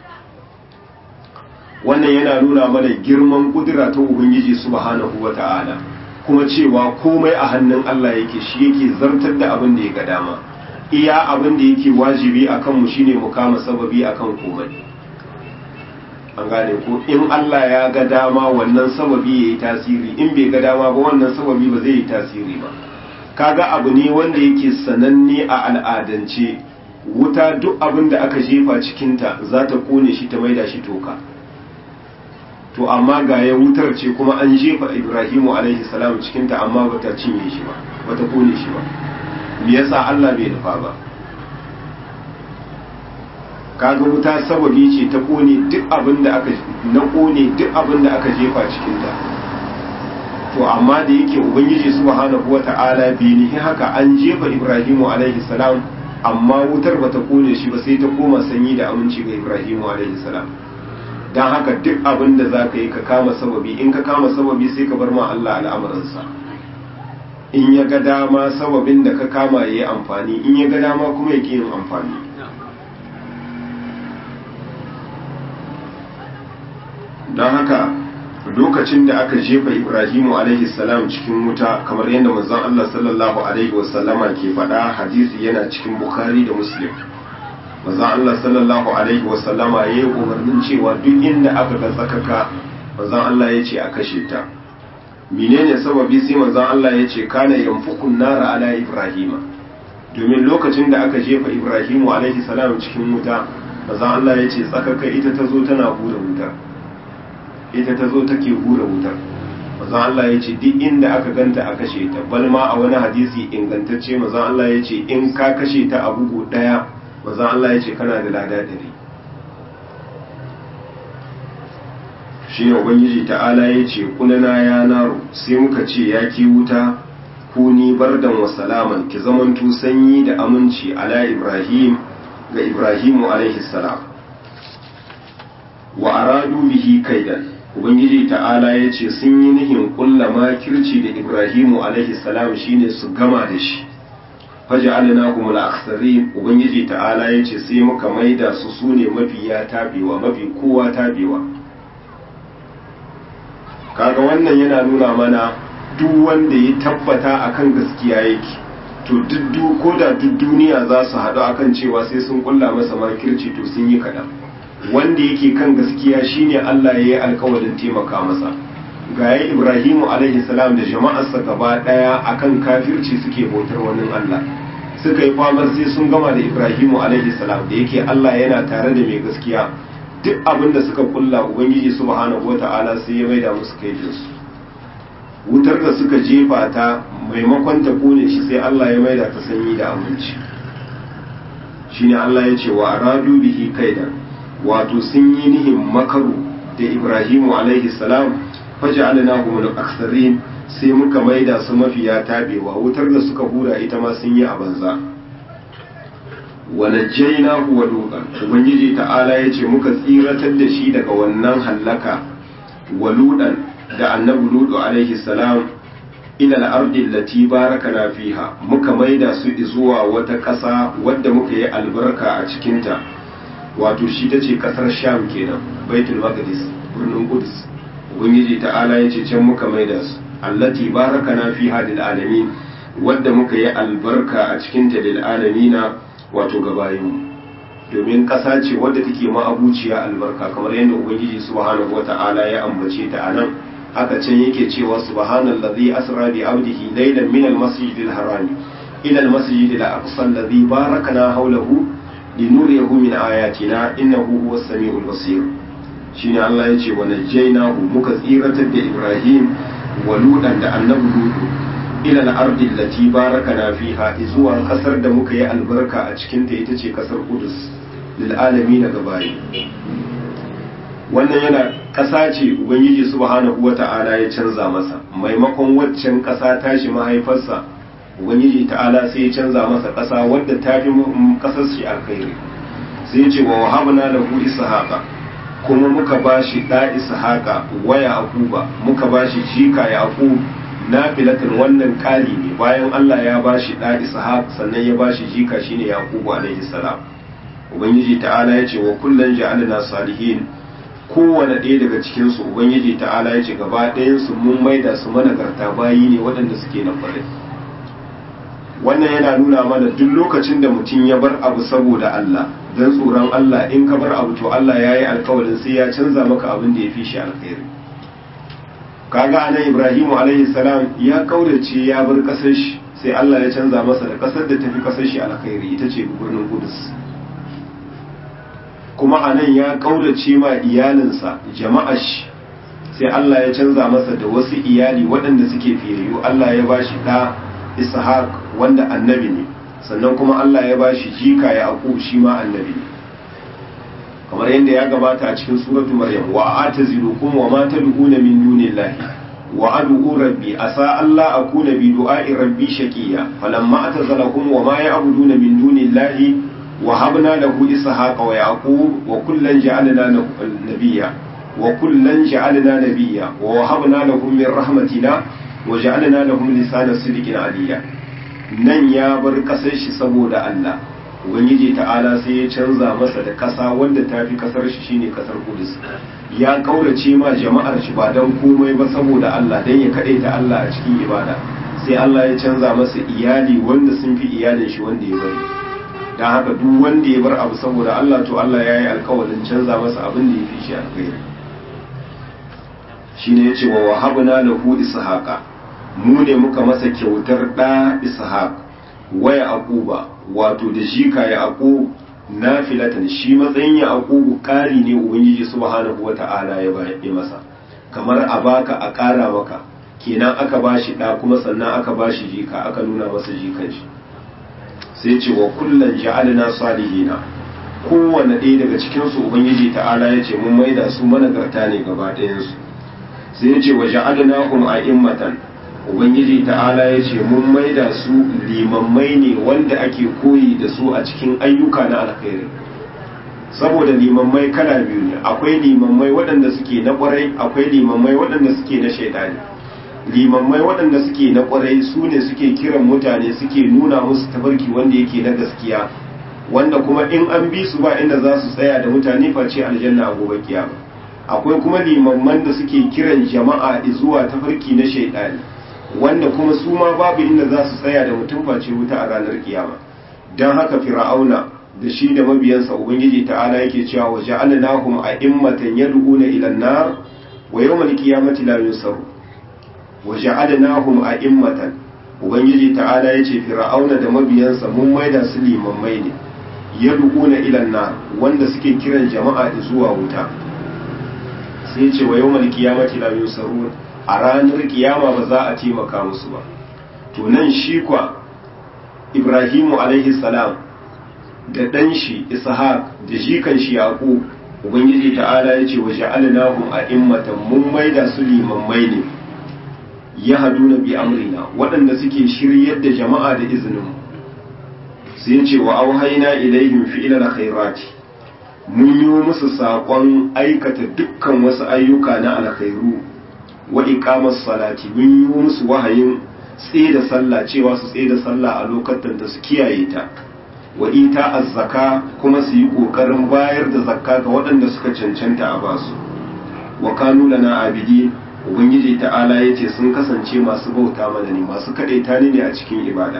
wannan yana nuna mana girman kudura ta ubangiji subhanahu wata'ala kuma cewa komai a hannun Allah yake shi yake zartar da abin da ya ga dama iya abin da yake wajibi akan mu shine mu kama sababi akan komai an gane ko in Allah ya ga dama wannan sababi yayi tasiri in bai ga dama ba wannan sababi ba zai yi tasiri ba kaga abu ne wanda yake sananne a al'adance wuta duk abin da aka jefa cikin ta za ta kone shi ta maida shi toka to amma ga ya wutar ce kuma an jefa Ibrahimu alaihi salam cikin ta amma bata cinye shi ba bata kone shi ba me yasa Allah bai nufa ba kaga wuta sababi ce ta kone duk abin da aka na kone duk abin da aka jefa cikin ta to amma da yake ubangiji subhanahu wata'ala bi ni haka an jefa Ibrahimu alaihi salam amma wutar bata kone shi ba sai ta koma sanyi da aminci ga Ibrahimu alaihi salam dan haka duk abin da zaka yi ka kama sababi in ka kama sababi sai ka bar ma Allah al'amuransa in ya ga dama sababin da ka kama yayi amfani in ya ga dama kuma yake yin amfani don haka lokacin da aka jefa Ibrahimu alaihi salam cikin wuta kamar yadda manzon Allah sallallahu alaihi wasallama ke faɗa hadisi yana cikin Bukhari da Muslim manzon Allah sallallahu alaihi wasallama ya yi umarnin cewa duk inda aka ga tsakaka manzon Allah ya ce a kashe ta. menene sababi sai manzon Allah ya ce kana yanfukun nara ala ibrahima, domin lokacin da aka jefa ibrahimu alaihi salam cikin wuta manzon Allah ya ce tsakaka ita ta zo tana hura wutar, ita ta zo take hura wutar. manzon Allah ya ce duk inda aka ganta a kashe ta, bal ma a wani hadisi ingantacce manzon Allah ya ce in ka kashe ta a bugu daya manzon Allah ya ce kana da lada dari. shi ne ubangiji ta'ala ya ce kunana ya naru, sai muka ce ya ki wuta kuni bardan wa salaman, ki zamantu sanyi da aminci ala ibrahim ga ibrahimu alaihi salam. wa aradu bihi kaidan, ubangiji ta'ala ya ce sun yi nihin kulla makirci da ibrahimu alaihi salam shine su gama da shi. faj'alnahum al-akhsarin, ubangiji ta'ala ya ce sai muka maida su sune mafiya tabewa, mafi kowa tabewa. kaga wannan yana nuna mana duk wanda ya tabbata akan gaskiya yake to duk ko da duk duniya za su haɗu akan cewa sai sun kulla masa makirci to sun yi kaɗan. wanda yake kan gaskiya shine Allah ya yi alkawarin taimaka masa. gaya Ibrahimu alaihi salam da jama'arsa gaba ɗaya akan kafirci suke bautar wani Allah, suka yi famar sai sun gama da Ibrahimu alaihi salam, da yake Allah yana tare da mai gaskiya. duk abin da suka kulla ubangiji subhanahu wata'ala sai ya maida musu kaijinsu. wutar da suka jefa ta maimakon ta kone shi sai Allah ya maida ta sanyi da aminci. shine Allah ya ce wa aradu bihi kaidan, wato sun yi nihin makaru da Ibrahimu alaihi salam faj'alnahum al-aktharin, sai muka maida su mafiya tabewa. wutar da suka hura ita ma sun yi a banza. wa najjaynahu wa lutan, ubangiji ta'ala yace muka tsiratar da shi daga wannan hallaka wa lutan da annabi lutu alaihi salam ila al-ardi allati barakana fiha, muka maida su zuwa wata ƙasa wadda muka yi albarka a cikin ta, wato shi tace kasar Sham kenan, Baitul Maqdis, birnin Quds. ubangiji ta'ala yace can muka maida su allati barakana fiha lil alamin, wadda muka yi albarka a cikin ta lil alamina, wato gabayin, domin ƙasa ce wadda take ma'abuciya albarka kamar yadda ubangiji subhanahu wata'ala ya ambace ta anan. haka can yake cewa subhanallazi asra bi abdihi laylan min almasjidil harami ila almasjidil aqsa alladhi barakana hawlahu linuriyahu min ayatina innahu huwas samiul basir. shine Allah yace wa najjaynahu, muka tsiratar da Ibrahim wa lutan da annabi lutu ila al-ardi allati barakana fiha, zuwa kasar da muka yi albarka a cikin ta ita ce kasar Qudus lil alamin gabayi. wannan yana kasa ce ubangiji subhanahu wata'ala ya canza masa, maimakon waccan kasa tashi mahaifarsa ubangiji ta'ala sai ya canza masa kasa wadda ta fi kasar shi alkhairi. sai ya ce wa wahabna lahu ishaqa, kuma muka bashi da ishaqa wa yaquba, muka bashi jika yaqub nafilatin. wannan kali ne bayan Allah ya bashi da ishaq sannan ya bashi jika shine yaqubu alaihi salam. ubangiji ta'ala ya ce wa kullan ja'alna salihin, kowane ɗaya daga cikin su ubangiji ta'ala ya ce gaba ɗayan su mun maida su managarta bayi ne waɗanda suke na farai. wannan yana nuna mana duk lokacin da mutum ya bar abu saboda Allah dan tsoron Allah, in ka bar abu to Allah ya yi alkawarin sai ya canza maka abin da ya fi shi alkhairi. kaga anan Ibrahimu alaihi salam ya kaurace ya bar kasar shi, sai Allah ya canza masa da kasar da tafi kasar shi alkhairi, ita ce birnin Qudus. kuma anan ya kaurace ma iyalinsa jama'ar shi, sai Allah ya canza masa da wasu iyali waɗanda suke fiyayyu. Allah ya bashi da Ishaq wanda annabi ne, sannan kuma Allah ya bashi jika Yaqub shi ma annabi ne, kamar yadda ya gabata a cikin suratu Maryam, wa atazilukum wa ma tad'una min dunillahi wa ad'u rabbi asa alla akuna bi du'a'i rabbi shaqiya falamma atazalakum wa ma ya'buduna min dunillahi wa habna lahu ishaqa wa yaqub wa kullan ja'alna nabiyya wa kullan ja'alna nabiyya wa wahabna lahum min rahmatina wa ja'alna lahum lisana sidqin aliyya. nan ya bar kasar shi saboda Allah, ubangiji ta'ala sai ya canza masa da kasa wanda ta fi kasar shi shine kasar Qudus. ya kaurace ma jama'ar shi ba dan komai ba saboda Allah, dan ya kadaita Allah a cikin ibada, sai Allah ya canza masa iyali wanda sun fi iyalin shi wanda ya bari. don haka duk wanda ya bar abu saboda Allah to Allah ya yi alkawalin canza masa abin da ya fi shi alkhairi shi ne ya ce wa wahabna lahu ishaqa mu ne muka masa kyautar ɗa ishaq wa yaquba wato da shi ka yaqub nafilatan shi matsayin yaqub ƙari ne ubangiji subhanahu wata'ala ya bayar masa kamar a baka a ƙara maka kenan aka bashi ɗa kuma sannan aka bashi jika aka nuna masa jikan shi sai ce wa kullum ja'alna salihina kowanne ɗaya daga cikinsu ubangiji ta'ala ya ce mun maida su managarta ne gaba ɗayansu sai ya ce wa ja'alnahum a'immatan ubangiji ta'ala ya ce mun maida su limammai ne wanda ake koyi da su a cikin ayyuka na alkhairi saboda limammai kala biyu ne akwai limammai waɗanda suke na ƙwarai akwai limammai waɗanda suke na shaidani limammai waɗanda suke na ƙwarai su ne suke kiran mutane suke nuna musu tafarki wanda yake na gaskiya wanda kuma in an bi su ba inda za su tsaya da mutane face aljanna a gobe kiyama akwai kuma limamman da suke kiran jama'a zuwa tafarki na shaidani wanda kuma su ma babu inda za su tsaya da mutum face wuta a ranar kiyama don haka fir'auna da shi da mabiyansa ubangiji ta'ala yake cewa wa ja'alnahum a'immatan yad'una ila an-nar wa yawmal qiyamati la yunsaru wa ja'alnahum a'immatan ubangiji ta'ala yace fir'auna da mabiyansa mun maida su limammai ne yad'una ila an-nar wanda suke kiran jama'a zuwa wuta sai yace wa yawmal qiyamati la yunsaru a ranar kiyama ba za a taimaka musu ba to nan shi kwa Ibrahimu alaihi salam da ɗan shi ishaq da jikan shi yaqub ubangiji ta'ala ya ce wa ja'alnahum a'immatan mun maida su limammai ne yahduna bi amrina waɗanda suke shiryar da jama'a da izinin sai ya ce wa auhayna ilaihim fi'lal khairati mun yi musu saƙon aikata dukkan wasu ayyuka na alkhairu wa iqamas salati mun yi musu wahayin tsaye da sallah cewa su tsaye da sallah a lokacin da su kiyaye ta wa ita azzaka kuma su yi kokarin bayar da zakka ga waɗanda suka cancanta a basu wa kanu lana abidi ubangiji ta'ala yace sun kasance masu bauta mana ne masu kadaita ne a cikin ibada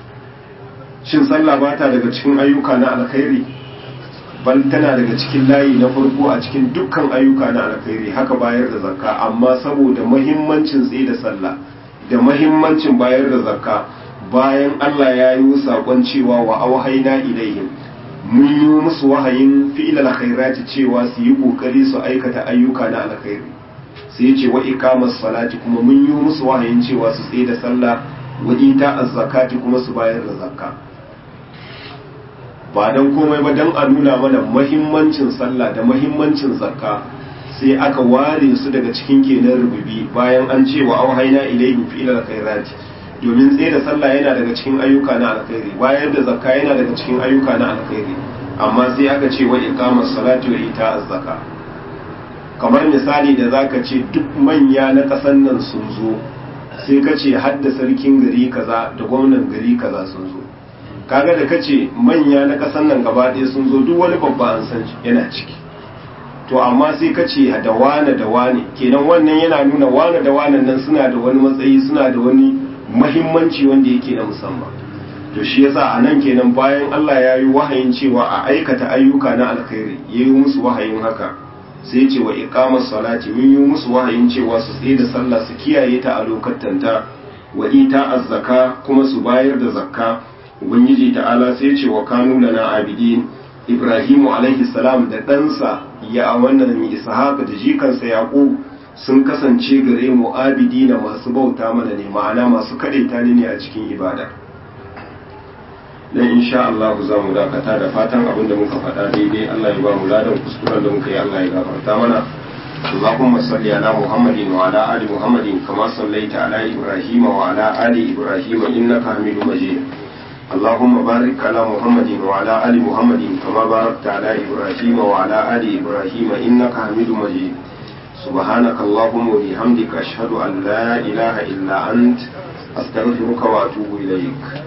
shin sallah ba ta daga cikin ayyuka na alkhairi bal tana daga cikin layi na farko a cikin dukkan ayyuka na alkhairi haka bayar da zakka amma saboda muhimmancin tsaye da sallah da muhimmancin bayar da zakka bayan Allah ya yi saƙon cewa wa auhaina ilaihim mun yi musu wahayin fi'ilal khairati cewa su yi kokari su aikata ayyuka na alkhairi sai ce wa iqamas salati kuma mun yi musu wahayin cewa su tsaye da sallah wa ita az-zakati kuma su bayar da zakka ba dan komai ba dan a nuna mana muhimmancin sallah da muhimmancin zakka sai aka ware su daga cikin kenan rububi bayan an ce wa auhaina ilaihim fi'ilal khairati domin tsaye da sallah yana daga cikin ayyuka na alkhairi bayar da zakka yana daga cikin ayyuka na alkhairi amma sai aka ce wa iqamas salati wa ita'az zakka kamar misali da zaka ce duk manya na kasan nan sun zo sai ka ce hadda sarkin gari kaza da gwamnan gari kaza sun zo kaga da kace manya na kasan nan gaba ɗaya sun zo duk wani babba an san yana ciki to amma sai ka ce da wane da wane kenan wannan yana nuna wane da wane nan suna da wani matsayi suna da wani mahimmanci wanda yake na musamman to shi yasa a nan kenan bayan Allah ya yi wahayin cewa a aikata ayyuka na alkhairi ya yi musu wahayin haka sai ce wa iqamas salati mun yi musu wahayin cewa su tsaye da sallah su kiyaye ta a lokacin-ta wa ita az-zaka kuma su bayar da zakka ubangiji ta'ala sai ce wa kanu lana abidin Ibrahimu alaihi salam da ɗansa ya wannan Ishaq da jikansa Yaqub sun kasance gare mu abidina masu bauta mana ne ma'ana masu kadaita ne a cikin ibada dan insha Allah za mu dakata da fatan abinda muka faɗa daidai Allah ya ba mu ladan kuskuren da muka yi Allah ya gafarta mana Allahumma salli ala Muhammadin wa ala ali Muhammadin kama sallaita ala Ibrahim wa ala ali Ibrahim innaka Hamidum Majid اللهم بارك على محمد وعلى آل محمد كما باركت على إبراهيم وعلى آل إبراهيم إنك حميد مجيد سبحانك اللهم وبحمدك أشهد أن لا إله إلا أنت أستغفرك وأتوب إليك